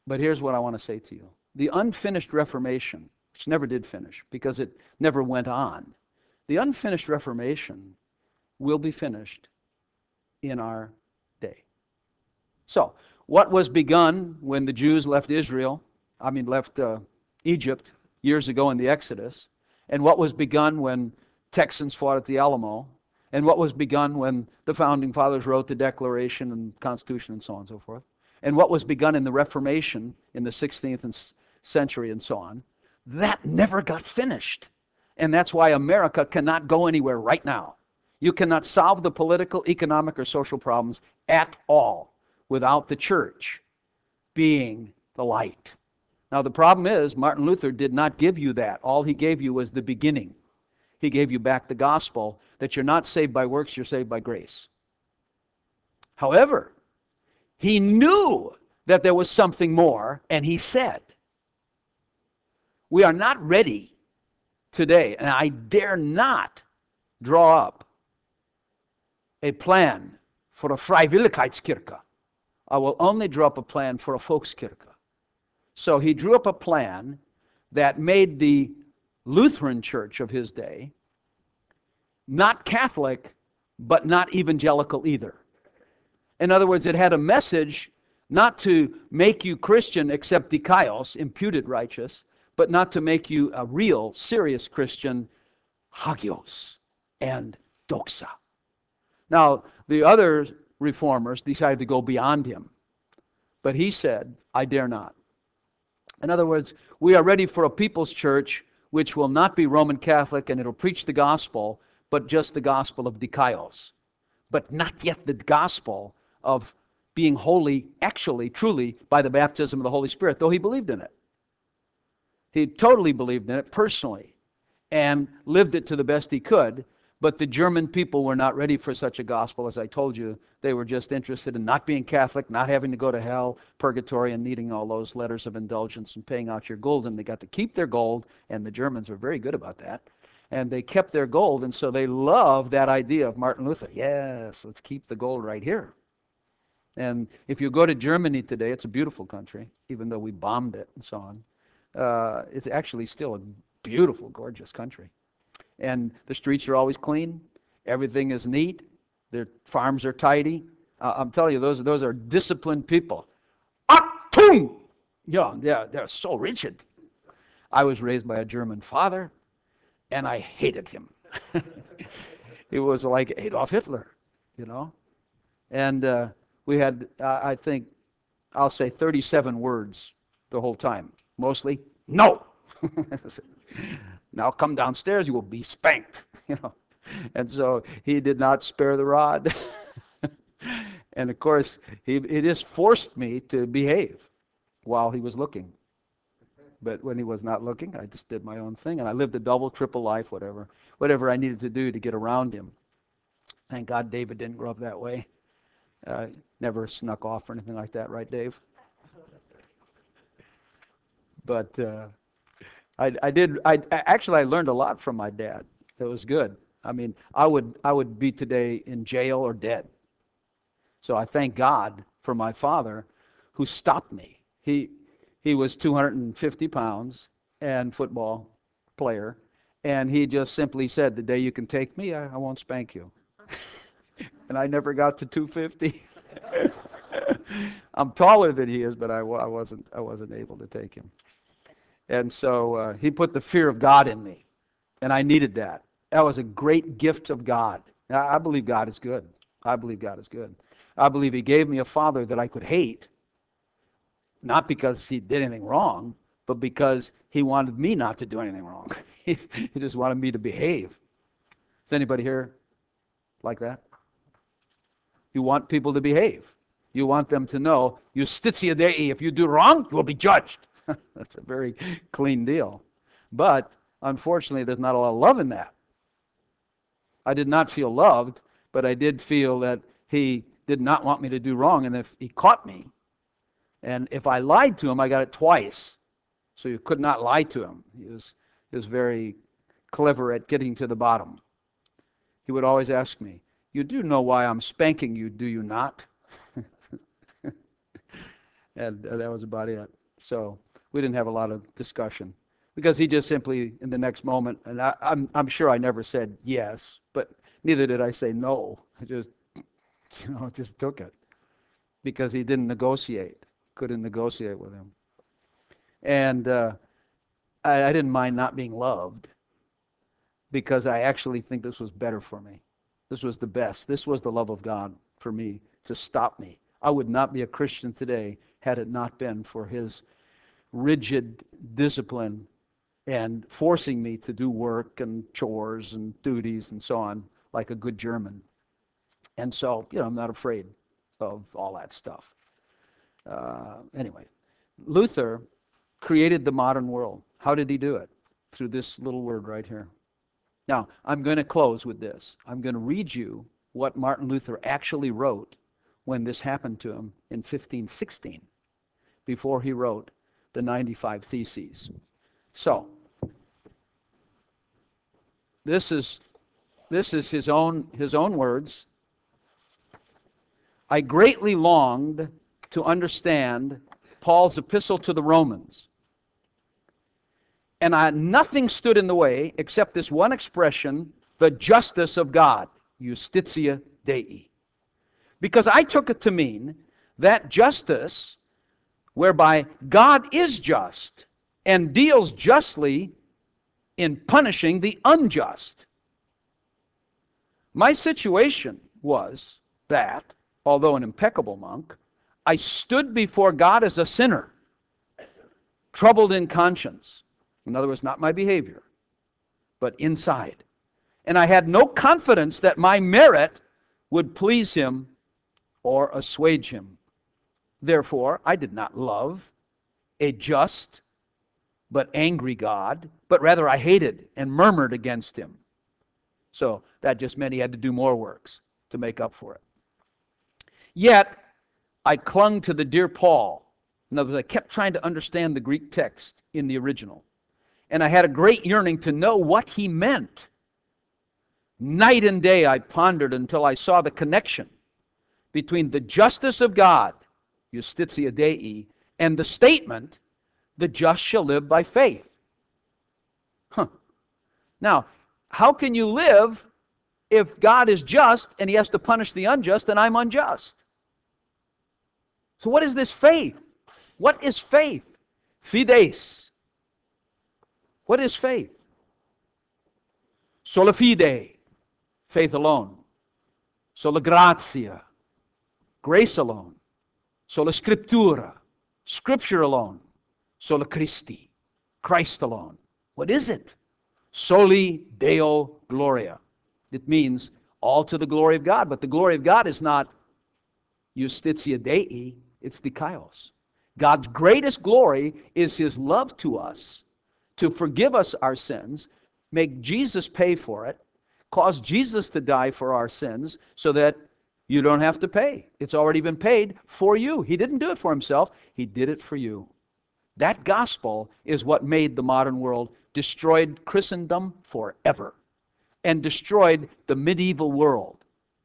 But here's what I want to say to you. The unfinished Reformation, which never did finish because it never went on, the unfinished Reformation will be finished in our day. So, what was begun when the Jews left Israel, I mean left uh, Egypt years ago in the Exodus, and what was begun when Texans fought at the Alamo, and what was begun when the Founding Fathers wrote the Declaration and Constitution and so on and so forth, and what was begun in the Reformation in the sixteenth century and so on, that never got finished. And that's why America cannot go anywhere right now. You cannot solve the political, economic, or social problems at all without the church being the light. Now the problem is, Martin Luther did not give you that. All he gave you was the beginning. He gave you back the gospel that you're not saved by works, you're saved by grace. However, he knew that there was something more, and he said, we are not ready today, and I dare not draw up a plan for a Freiwilligkeitskirche. I will only draw up a plan for a Volkskirche. So he drew up a plan that made the Lutheran church of his day not Catholic, but not evangelical either. In other words, it had a message not to make you Christian except dikaios, imputed righteous, but not to make you a real, serious Christian, hagios and doxa. Now, the other reformers decided to go beyond him, but he said, I dare not. In other words, we are ready for a people's church which will not be Roman Catholic, and it'll preach the gospel, but just the gospel of dikaios, but not yet the gospel of being holy, actually, truly, by the baptism of the Holy Spirit, though he believed in it. He totally believed in it personally and lived it to the best he could, but the German people were not ready for such a gospel. As I told you, they were just interested in not being Catholic, not having to go to hell, purgatory, and needing all those letters of indulgence and paying out your gold, and they got to keep their gold, and the Germans were very good about that. And they kept their gold, and so they loved that idea of Martin Luther. Yes, let's keep the gold right here. And if you go to Germany today, it's a beautiful country, even though we bombed it and so on. Uh, it's actually still a beautiful, gorgeous country. And the streets are always clean. Everything is neat. Their farms are tidy. Uh, I'm telling you, those, those are disciplined people. Achtung! Yeah, they're, they're so rigid. I was raised by a German father, and I hated him. He was like Adolf Hitler, you know. And uh, we had, uh, I think, I'll say thirty-seven words the whole time. Mostly, no. Now come downstairs, you will be spanked, you know. And so he did not spare the rod. And of course, he, he just forced me to behave while he was looking. But when he was not looking, I just did my own thing, and I lived a double, triple life, whatever, whatever I needed to do to get around him. Thank God David didn't grow up that way. Uh, never snuck off or anything like that, right, Dave? But uh, I, I did. I actually I learned a lot from my dad. It was good. I mean, I would I would be today in jail or dead. So I thank God for my father, who stopped me. He he was two hundred fifty pounds and football player, and he just simply said, "The day you can take me, I, I won't spank you." And I never got to two fifty. I'm taller than he is, but I, I wasn't I wasn't able to take him. And so uh, he put the fear of God in me, and I needed that. That was a great gift of God. I, I believe God is good. I believe God is good. I believe he gave me a father that I could hate, not because he did anything wrong, but because he wanted me not to do anything wrong. he, he just wanted me to behave. Is anybody here like that? You want people to behave. You want them to know, justitia Dei, if you do wrong, you will be judged. That's a very clean deal. But unfortunately, there's not a lot of love in that. I did not feel loved, but I did feel that he did not want me to do wrong, and if he caught me, and if I lied to him, I got it twice. So you could not lie to him. He was, he was very clever at getting to the bottom. He would always ask me, "You do know why I'm spanking you, do you not?" And uh, that was about it. So we didn't have a lot of discussion because he just simply, in the next moment, and I, I'm I'm sure I never said yes, but neither did I say no. I just, you know, just took it because he didn't negotiate, couldn't negotiate with him, and uh, I, I didn't mind not being loved because I actually think this was better for me. This was the best. This was the love of God for me to stop me. I would not be a Christian today had it not been for his rigid discipline and forcing me to do work and chores and duties and so on like a good German. And so, you know, I'm not afraid of all that stuff. Uh, anyway, Luther created the modern world. How did he do it? Through this little word right here. Now, I'm going to close with this. I'm going to read you what Martin Luther actually wrote when this happened to him in fifteen sixteen, before he wrote the ninety-five Theses. So, this is this is his own his own words. I greatly longed to understand Paul's epistle to the Romans. And I, nothing stood in the way except this one expression, the justice of God, Justitia Dei. Because I took it to mean that justice, whereby God is just and deals justly in punishing the unjust. My situation was that, although an impeccable monk, I stood before God as a sinner, troubled in conscience. In other words, not my behavior, but inside. And I had no confidence that my merit would please him or assuage him. Therefore, I did not love a just but angry God, but rather I hated and murmured against him. So that just meant he had to do more works to make up for it. Yet, I clung to the dear Paul. In other words, I kept trying to understand the Greek text in the original. And I had a great yearning to know what he meant. Night and day I pondered until I saw the connection between the justice of God, Justitia Dei, and the statement, the just shall live by faith. Huh. Now, how can you live if God is just and he has to punish the unjust and I'm unjust? So what is this faith? What is faith? Fides. What is faith? Sola fide, faith alone. Sola gratia, grace alone. Sola scriptura, scripture alone. Sola Christi, Christ alone. What is it? Soli Deo Gloria. It means all to the glory of God. But the glory of God is not Justitia Dei, it's Dikaios. God's greatest glory is his love to us, to forgive us our sins, make Jesus pay for it, cause Jesus to die for our sins so that you don't have to pay. It's already been paid for you. He didn't do it for himself. He did it for you. That gospel is what made the modern world, destroyed Christendom forever, and destroyed the medieval world.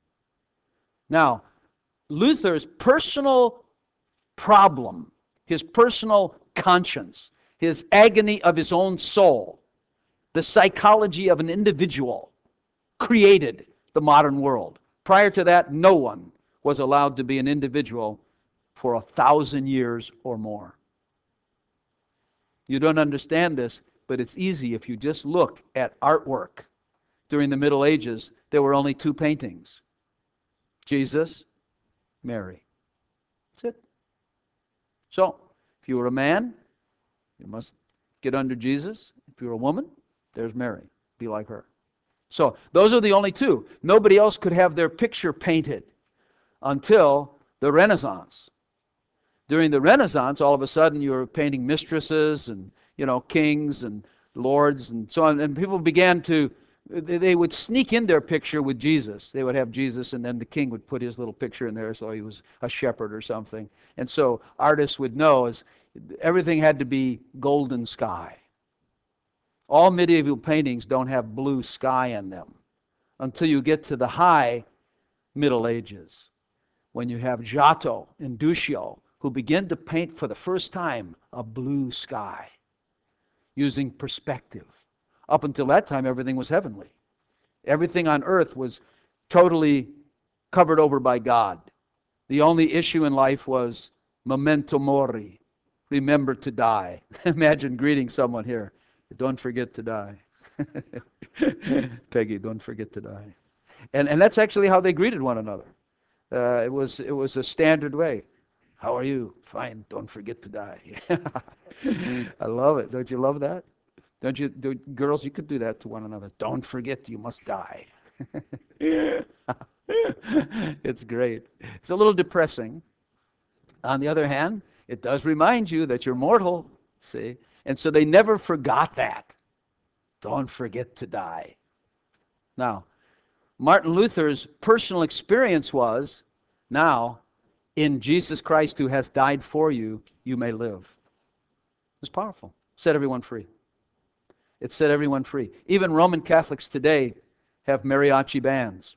Now, Luther's personal problem, his personal conscience, his agony of his own soul, the psychology of an individual, created the modern world. Prior to that, no one was allowed to be an individual for a thousand years or more. You don't understand this, but it's easy if you just look at artwork. During the Middle Ages, there were only two paintings: Jesus, Mary. That's it. So, if you were a man, you must get under Jesus. If you're a woman, there's Mary. Be like her. So, those are the only two. Nobody else could have their picture painted until the Renaissance. During the Renaissance, all of a sudden you were painting mistresses and, you know, kings and lords and so on. And people began to, they would sneak in their picture with Jesus. They would have Jesus, and then the king would put his little picture in there, so he was a shepherd or something. And so artists would know is everything had to be golden sky. All medieval paintings don't have blue sky in them until you get to the high Middle Ages, when you have Giotto and Duccio who began to paint for the first time a blue sky using perspective. Up until that time, everything was heavenly. Everything on earth was totally covered over by God. The only issue in life was memento mori, remember to die. Imagine greeting someone here, don't forget to die. Peggy, don't forget to die. And and that's actually how they greeted one another. Uh, it was it was a standard way. How are you? Fine. Don't forget to die. I love it. Don't you love that? Don't you, do, girls? You could do that to one another. Don't forget, you must die. It's great. It's a little depressing. On the other hand, it does remind you that you're mortal. See, and so they never forgot that. Don't forget to die. Now, Martin Luther's personal experience was, now, in Jesus Christ who has died for you, you may live. It's powerful. Set everyone free. It set everyone free. Even Roman Catholics today have mariachi bands.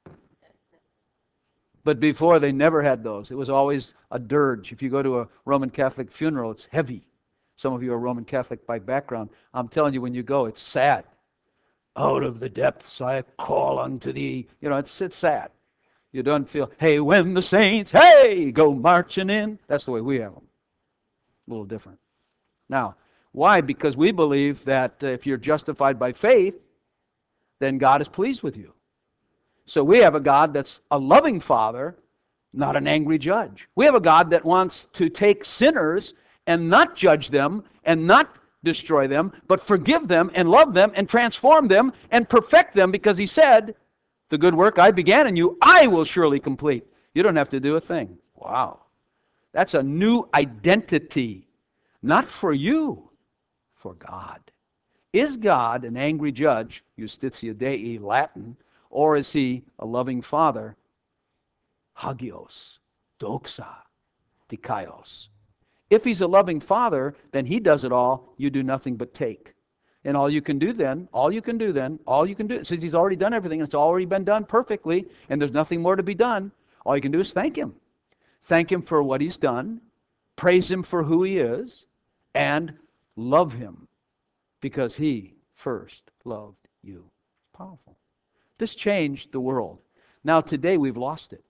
But before, they never had those. It was always a dirge. If you go to a Roman Catholic funeral, it's heavy. Some of you are Roman Catholic by background. I'm telling you, when you go, it's sad. Out of the depths I call unto thee. You know, it's, it's sad. You don't feel, hey, when the saints, hey, go marching in. That's the way we have them. A little different. Now, why? Because we believe that uh, if you're justified by faith, then God is pleased with you. So we have a God that's a loving Father, not an angry judge. We have a God that wants to take sinners and not judge them and not destroy them, but forgive them and love them and transform them and perfect them, because he said, the good work I began in you, I will surely complete. You don't have to do a thing. Wow. That's a new identity, not for you, for God. Is God an angry judge, Justitia Dei, Latin, or is he a loving Father, Hagios, Doxa, Dikaios? If he's a loving Father, then he does it all, you do nothing but take. And all you can do then, all you can do then, all you can do, since he's already done everything, and it's already been done perfectly, and there's nothing more to be done, all you can do is thank him. Thank him for what he's done, praise him for who he is, and love him because he first loved you. Powerful. This changed the world. Now today we've lost it.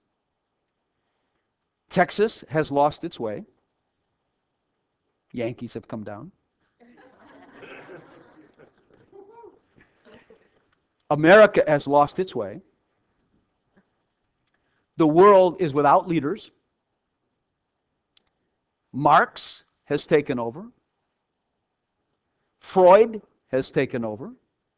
Texas has lost its way. Yankees have come down. America has lost its way. The world is without leaders. Marx has taken over. Freud has taken over.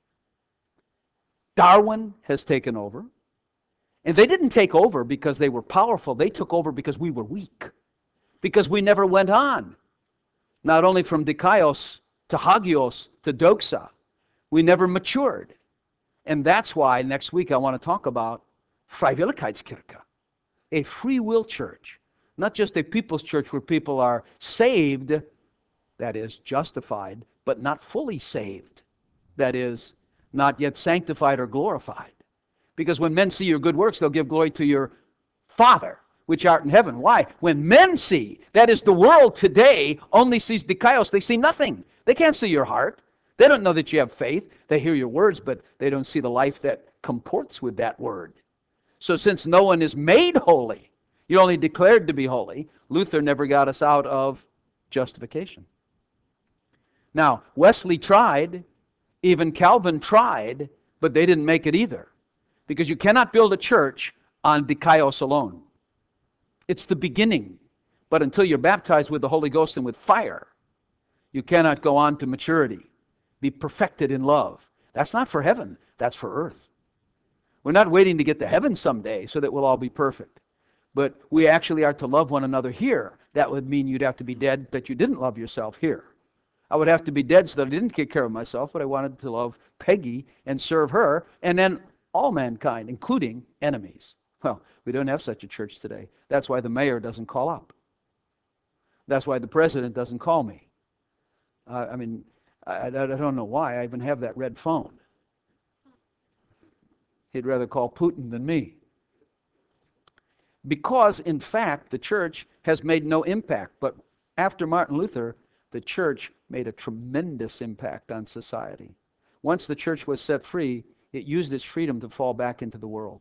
Darwin has taken over. And they didn't take over because they were powerful. They took over because we were weak. Because we never went on. Not only from Dikaios to Hagios to Doxa. We never matured. And that's why next week I want to talk about Freiwilligkeitskirche, a free will church. Not just a people's church where people are saved, that is, justified, but not fully saved. That is, not yet sanctified or glorified. Because when men see your good works, they'll give glory to your Father, which art in heaven. Why? When men see, that is, the world today only sees Dikaios, they see nothing. They can't see your heart. They don't know that you have faith. They hear your words, but they don't see the life that comports with that word. So since no one is made holy, you're only declared to be holy, Luther never got us out of justification. Now, Wesley tried, even Calvin tried, but they didn't make it either. Because you cannot build a church on Dikaios alone. It's the beginning. But until you're baptized with the Holy Ghost and with fire, you cannot go on to maturity. Be perfected in love. That's not for heaven. That's for earth. We're not waiting to get to heaven someday so that we'll all be perfect. But we actually are to love one another here. That would mean you'd have to be dead that you didn't love yourself here. I would have to be dead so that I didn't take care of myself, but I wanted to love Peggy and serve her, and then all mankind, including enemies. Well, we don't have such a church today. That's why the mayor doesn't call up. That's why the president doesn't call me. Uh, I mean, I, I don't know why I even have that red phone. He'd rather call Putin than me. because, in fact, the church has made no impact. But after Martin Luther, the church made a tremendous impact on society. Once the church was set free, it used its freedom to fall back into the world.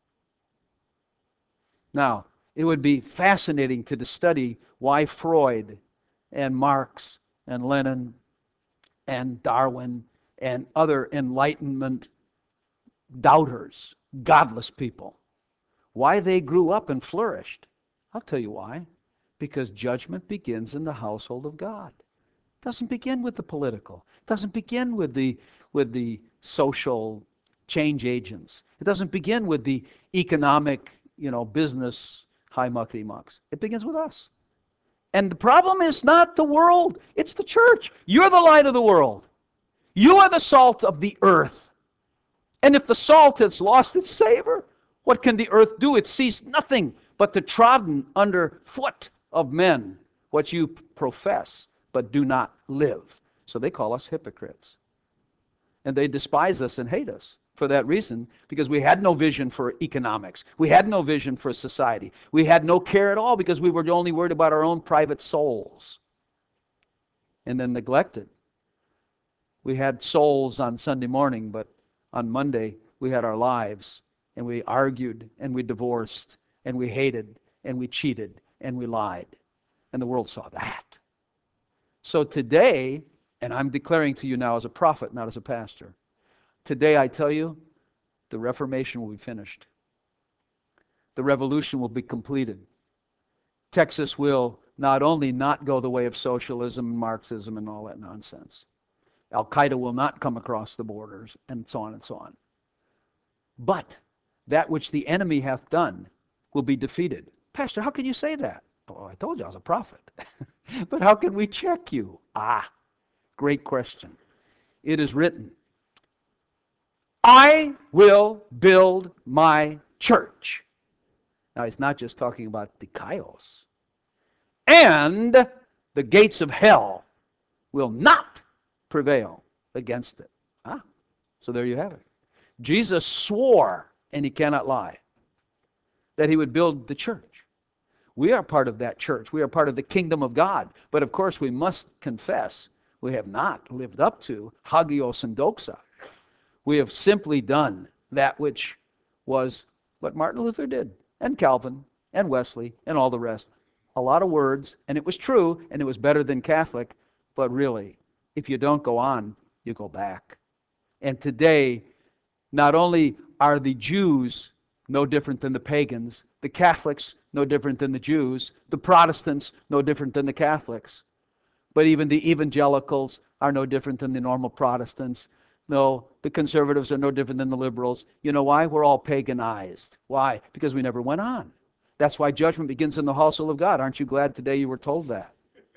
Now, it would be fascinating to study why Freud and Marx and Lenin and Darwin and other Enlightenment doubters, godless people, why they grew up and flourished. I'll tell you why. Because judgment begins in the household of God. It doesn't begin with the political. It doesn't begin with the, with the social change agents. It doesn't begin with the economic, you know, business high muckety mucks. It begins with us. And the problem is not the world, it's the church. You're the light of the world. You are the salt of the earth. And if the salt has lost its savor, what can the earth do? It sees nothing but the trodden underfoot of men, what you profess but do not live. So they call us hypocrites. And they despise us and hate us for that reason, because we had no vision for economics. We had no vision for society. We had no care at all because we were only worried about our own private souls. And then neglected. We had souls on Sunday morning, but on Monday we had our lives, and we argued, and we divorced, and we hated, and we cheated, and we lied. And the world saw that. So today, and I'm declaring to you now as a prophet, not as a pastor, today I tell you, the Reformation will be finished. The revolution will be completed. Texas will not only not go the way of socialism and Marxism and all that nonsense. Al-Qaeda will not come across the borders, and so on and so on. But that which the enemy hath done will be defeated. Pastor, how can you say that? Oh, I told you I was a prophet. But how can we check you? Ah, great question. It is written, I will build my church. Now, he's not just talking about dikaios. And the gates of hell will not prevail against it. Ah, so there you have it. Jesus swore, and he cannot lie, that he would build the church. We are part of that church. We are part of the kingdom of God. But of course, we must confess we have not lived up to hagios and doxa. We have simply done that which was what Martin Luther did, and Calvin, and Wesley, and all the rest. A lot of words, and it was true, and it was better than Catholic, but really, if you don't go on, you go back. And today, not only are the Jews no different than the pagans, the Catholics no different than the Jews, the Protestants no different than the Catholics, but even the evangelicals are no different than the normal Protestants. No, the conservatives are no different than the liberals. You know why? We're all paganized. Why? Because we never went on. That's why judgment begins in the household of God. Aren't you glad today you were told that?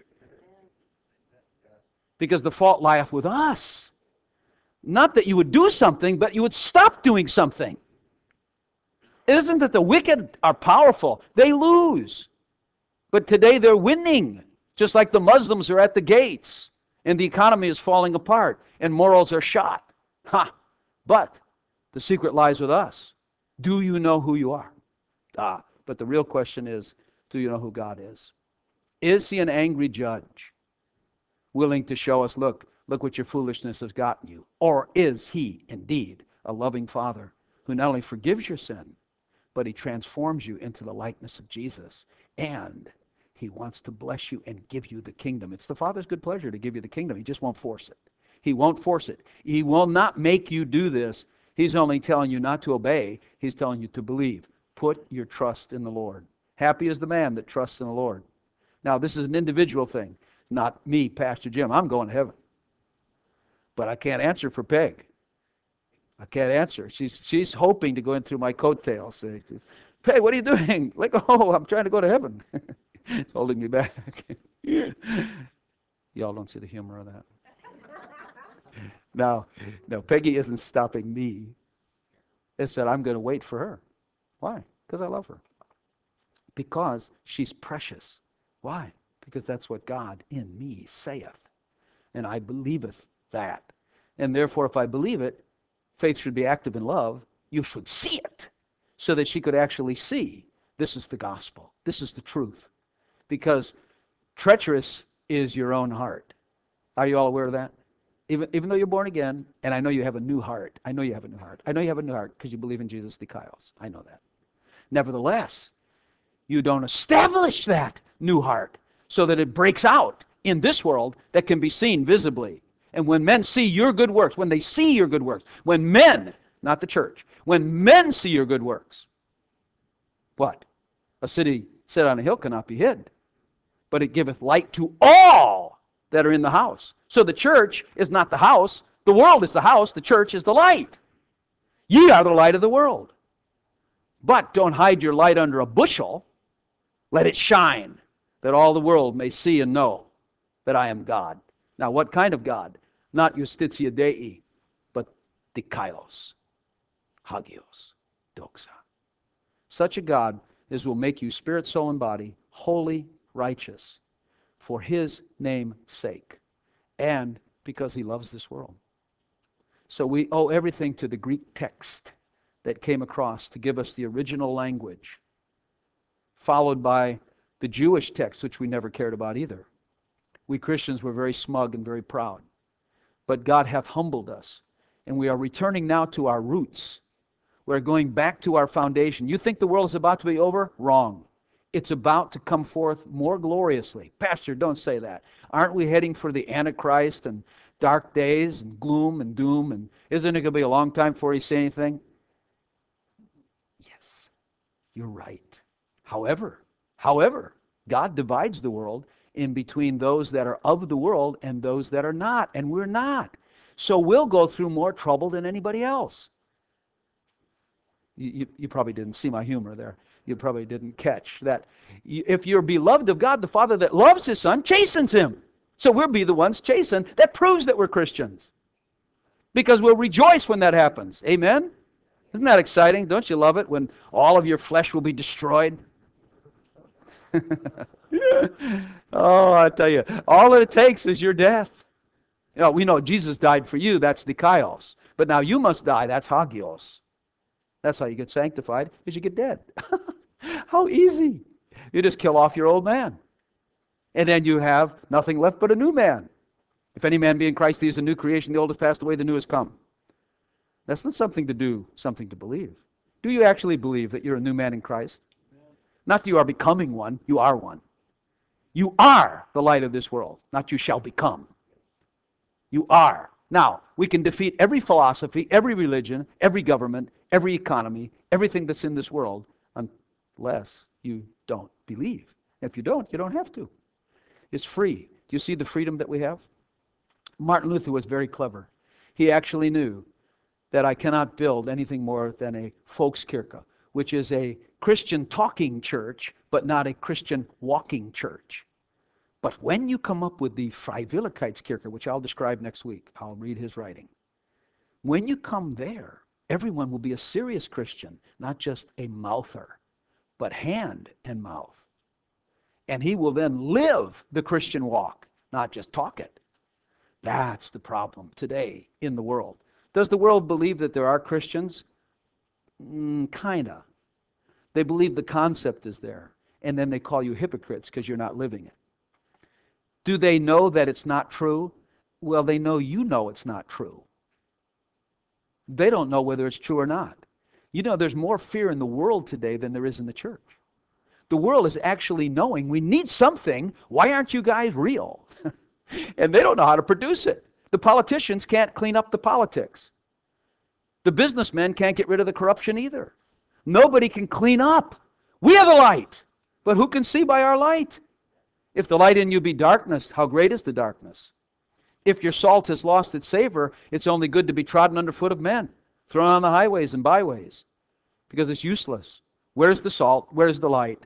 Because the fault lieth with us. Not that you would do something, but you would stop doing something. It isn't that the wicked are powerful. They lose. But today they're winning. Just like the Muslims are at the gates. And the economy is falling apart. And morals are shot. Ha! But the secret lies with us. Do you know who you are? Ah, but the real question is, do you know who God is? Is he an angry judge? Willing to show us, look, look what your foolishness has gotten you. Or is he indeed a loving Father who not only forgives your sin, but he transforms you into the likeness of Jesus. And he wants to bless you and give you the kingdom. It's the Father's good pleasure to give you the kingdom. He just won't force it. He won't force it. He will not make you do this. He's only telling you not to obey. He's telling you to believe. Put your trust in the Lord. Happy is the man that trusts in the Lord. Now, this is an individual thing. Not me, Pastor Jim. I'm going to heaven. But I can't answer for Peg. I can't answer. She's she's hoping to go in through my coattails. Say, Peg, what are you doing? Like, oh, I'm trying to go to heaven. It's holding me back. Y'all don't see the humor of that. No, no, Peggy isn't stopping me. It said I'm going to wait for her. Why? Because I love her. Because she's precious. Why? Because that's what God in me saith. And I believeth that. And therefore, if I believe it, faith should be active in love. You should see it so that she could actually see This is the gospel. This is the truth. Because treacherous is your own heart. Are you all aware of that? Even, even though you're born again, and I know you have a new heart. I know you have a new heart. I know you have a new heart because you believe in Jesus Dikaios. I know that. Nevertheless, you don't establish that new heart so that it breaks out in this world that can be seen visibly. And when men see your good works, when they see your good works, when men, not the church, when men see your good works, what? A city set on a hill cannot be hid, but it giveth light to all that are in the house. So the church is not the house. The world is the house. The church is the light. Ye are the light of the world. But don't hide your light under a bushel. Let it shine, that all the world may see and know that I am God. Now, what kind of God? Not Justitia Dei, but Dikaios, Hagios, Doxa. Such a God as will make you spirit, soul, and body holy, righteous, for His name's sake, and because He loves this world. So we owe everything to the Greek text that came across to give us the original language, followed by the Jewish text, which we never cared about either. We Christians were very smug and very proud. But God hath humbled us, and we are returning now to our roots. We're going back to our foundation. You think the world is about to be over? Wrong. It's about to come forth more gloriously. Pastor, don't say that. Aren't we heading for the Antichrist and dark days and gloom and doom? And isn't it going to be a long time before you say anything? Yes, you're right. However, however, God divides the world in between those that are of the world and those that are not, and we're not. So we'll go through more trouble than anybody else. You, you, you probably didn't see my humor there. You probably didn't catch that. If you're beloved of God, the Father that loves His Son chastens Him. So we'll be the ones chastened. That proves that we're Christians. Because we'll rejoice when that happens. Amen? Isn't that exciting? Don't you love it when all of your flesh will be destroyed? Oh, I tell you, all it takes is your death. You know, we know Jesus died for you, that's Dikaios. But now you must die, that's Hagios. That's how you get sanctified, is you get dead. How easy. You just kill off your old man. And then you have nothing left but a new man. If any man be in Christ, he is a new creation. The old has passed away, the new has come. That's not something to do, something to believe. Do you actually believe that you're a new man in Christ? Not that you are becoming one, you are one. You are the light of this world, not you shall become. You are. Now, we can defeat every philosophy, every religion, every government, every economy, everything that's in this world, unless you don't believe. If you don't, you don't have to. It's free. Do you see the freedom that we have? Martin Luther was very clever. He actually knew that I cannot build anything more than a Volkskirche, which is a Christian talking church, but not a Christian walking church. But when you come up with the Freiwilligkeitskirche, which I'll describe next week, I'll read his writing. When you come there, everyone will be a serious Christian, not just a mouther, but hand and mouth. And he will then live the Christian walk, not just talk it. That's the problem today in the world. Does the world believe that there are Christians? Mm, kinda. They believe the concept is there, and then they call you hypocrites because you're not living it. Do they know that it's not true? Well, they know you know it's not true. They don't know whether it's true or not. You know, there's more fear in the world today than there is in the church. The world is actually knowing we need something. Why aren't you guys real? And they don't know how to produce it. The politicians can't clean up the politics. The businessmen can't get rid of the corruption either. Nobody can clean up. We are the light. But who can see by our light? If the light in you be darkness, how great is the darkness? If your salt has lost its savor, it's only good to be trodden underfoot of men, thrown on the highways and byways, because it's useless. Where's the salt? Where's the light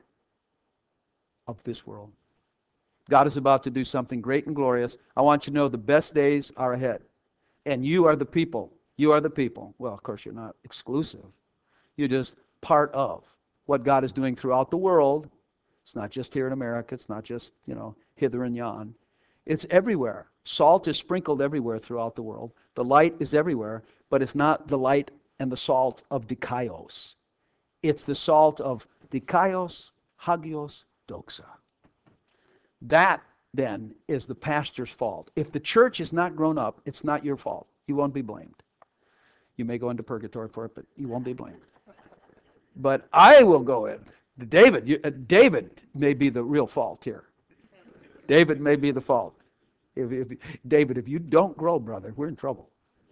of this world? God is about to do something great and glorious. I want you to know the best days are ahead. And you are the people. You are the people. Well, of course, you're not exclusive. You're just part of what God is doing throughout the world. It's not just here in America. It's not just, you know, hither and yon. It's everywhere. Salt is sprinkled everywhere throughout the world. The light is everywhere, but it's not the light and the salt of Dikaios. It's the salt of Dikaios, hagios, doxa. That, then, is the pastor's fault. If the church is not grown up, it's not your fault. You won't be blamed. You may go into purgatory for it, but you won't be blamed. But I will go in. David, you, uh, David may be the real fault here. David may be the fault. If, if, David, if you don't grow, brother, we're in trouble.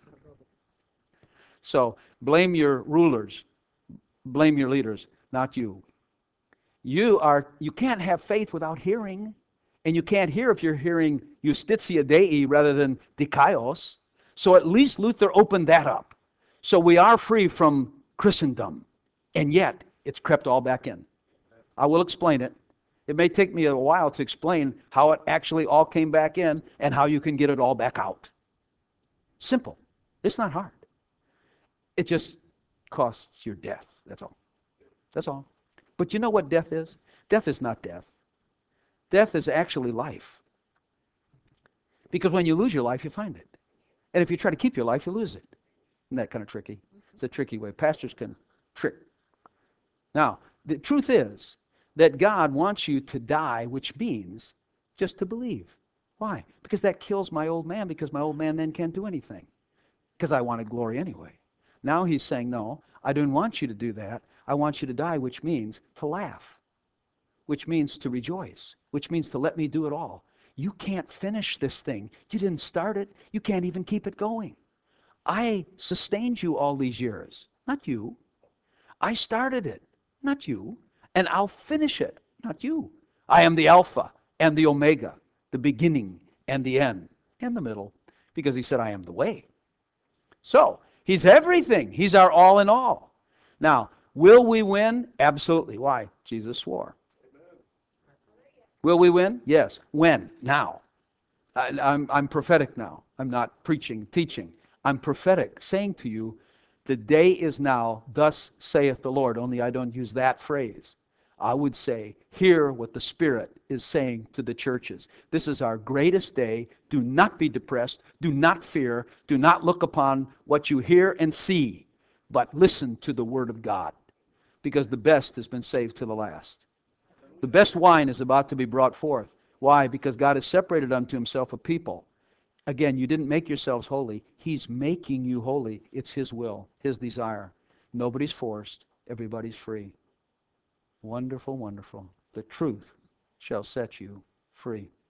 So blame your rulers, blame your leaders, not you. You are. You can't have faith without hearing, and you can't hear if you're hearing Justitia Dei rather than Dikaios. So at least Luther opened that up. So we are free from Christendom, and yet it's crept all back in. I will explain it. It may take me a while to explain how it actually all came back in and how you can get it all back out. Simple. It's not hard. It just costs your death. That's all. That's all. But you know what death is? Death is not death. Death is actually life. Because when you lose your life, you find it. And if you try to keep your life, you lose it. Isn't that kind of tricky? It's a tricky way. Pastors can trick. Now, the truth is that God wants you to die, which means just to believe. Why? Because that kills my old man, because my old man then can't do anything. Because I wanted glory anyway. Now he's saying, no, I don't want you to do that. I want you to die, which means to laugh, which means to rejoice, which means to let me do it all. You can't finish this thing. You didn't start it. You can't even keep it going. I sustained you all these years, not you. I started it, not you. And I'll finish it, not you. I am the Alpha and the Omega, the beginning and the end, and the middle, because he said, I am the way. So, he's everything. He's our all in all. Now, will we win? Absolutely. Why? Jesus swore. Will we win? Yes. When? Now. I, I'm, I'm prophetic now. I'm not preaching, teaching. I'm prophetic, saying to you, the day is now, thus saith the Lord. Only I don't use that phrase. I would say, hear what the Spirit is saying to the churches. This is our greatest day. Do not be depressed. Do not fear. Do not look upon what you hear and see, but listen to the Word of God, because the best has been saved to the last. The best wine is about to be brought forth. Why? Because God has separated unto himself a people. Again, you didn't make yourselves holy. He's making you holy. It's his will, his desire. Nobody's forced. Everybody's free. Wonderful, wonderful. The truth shall set you free.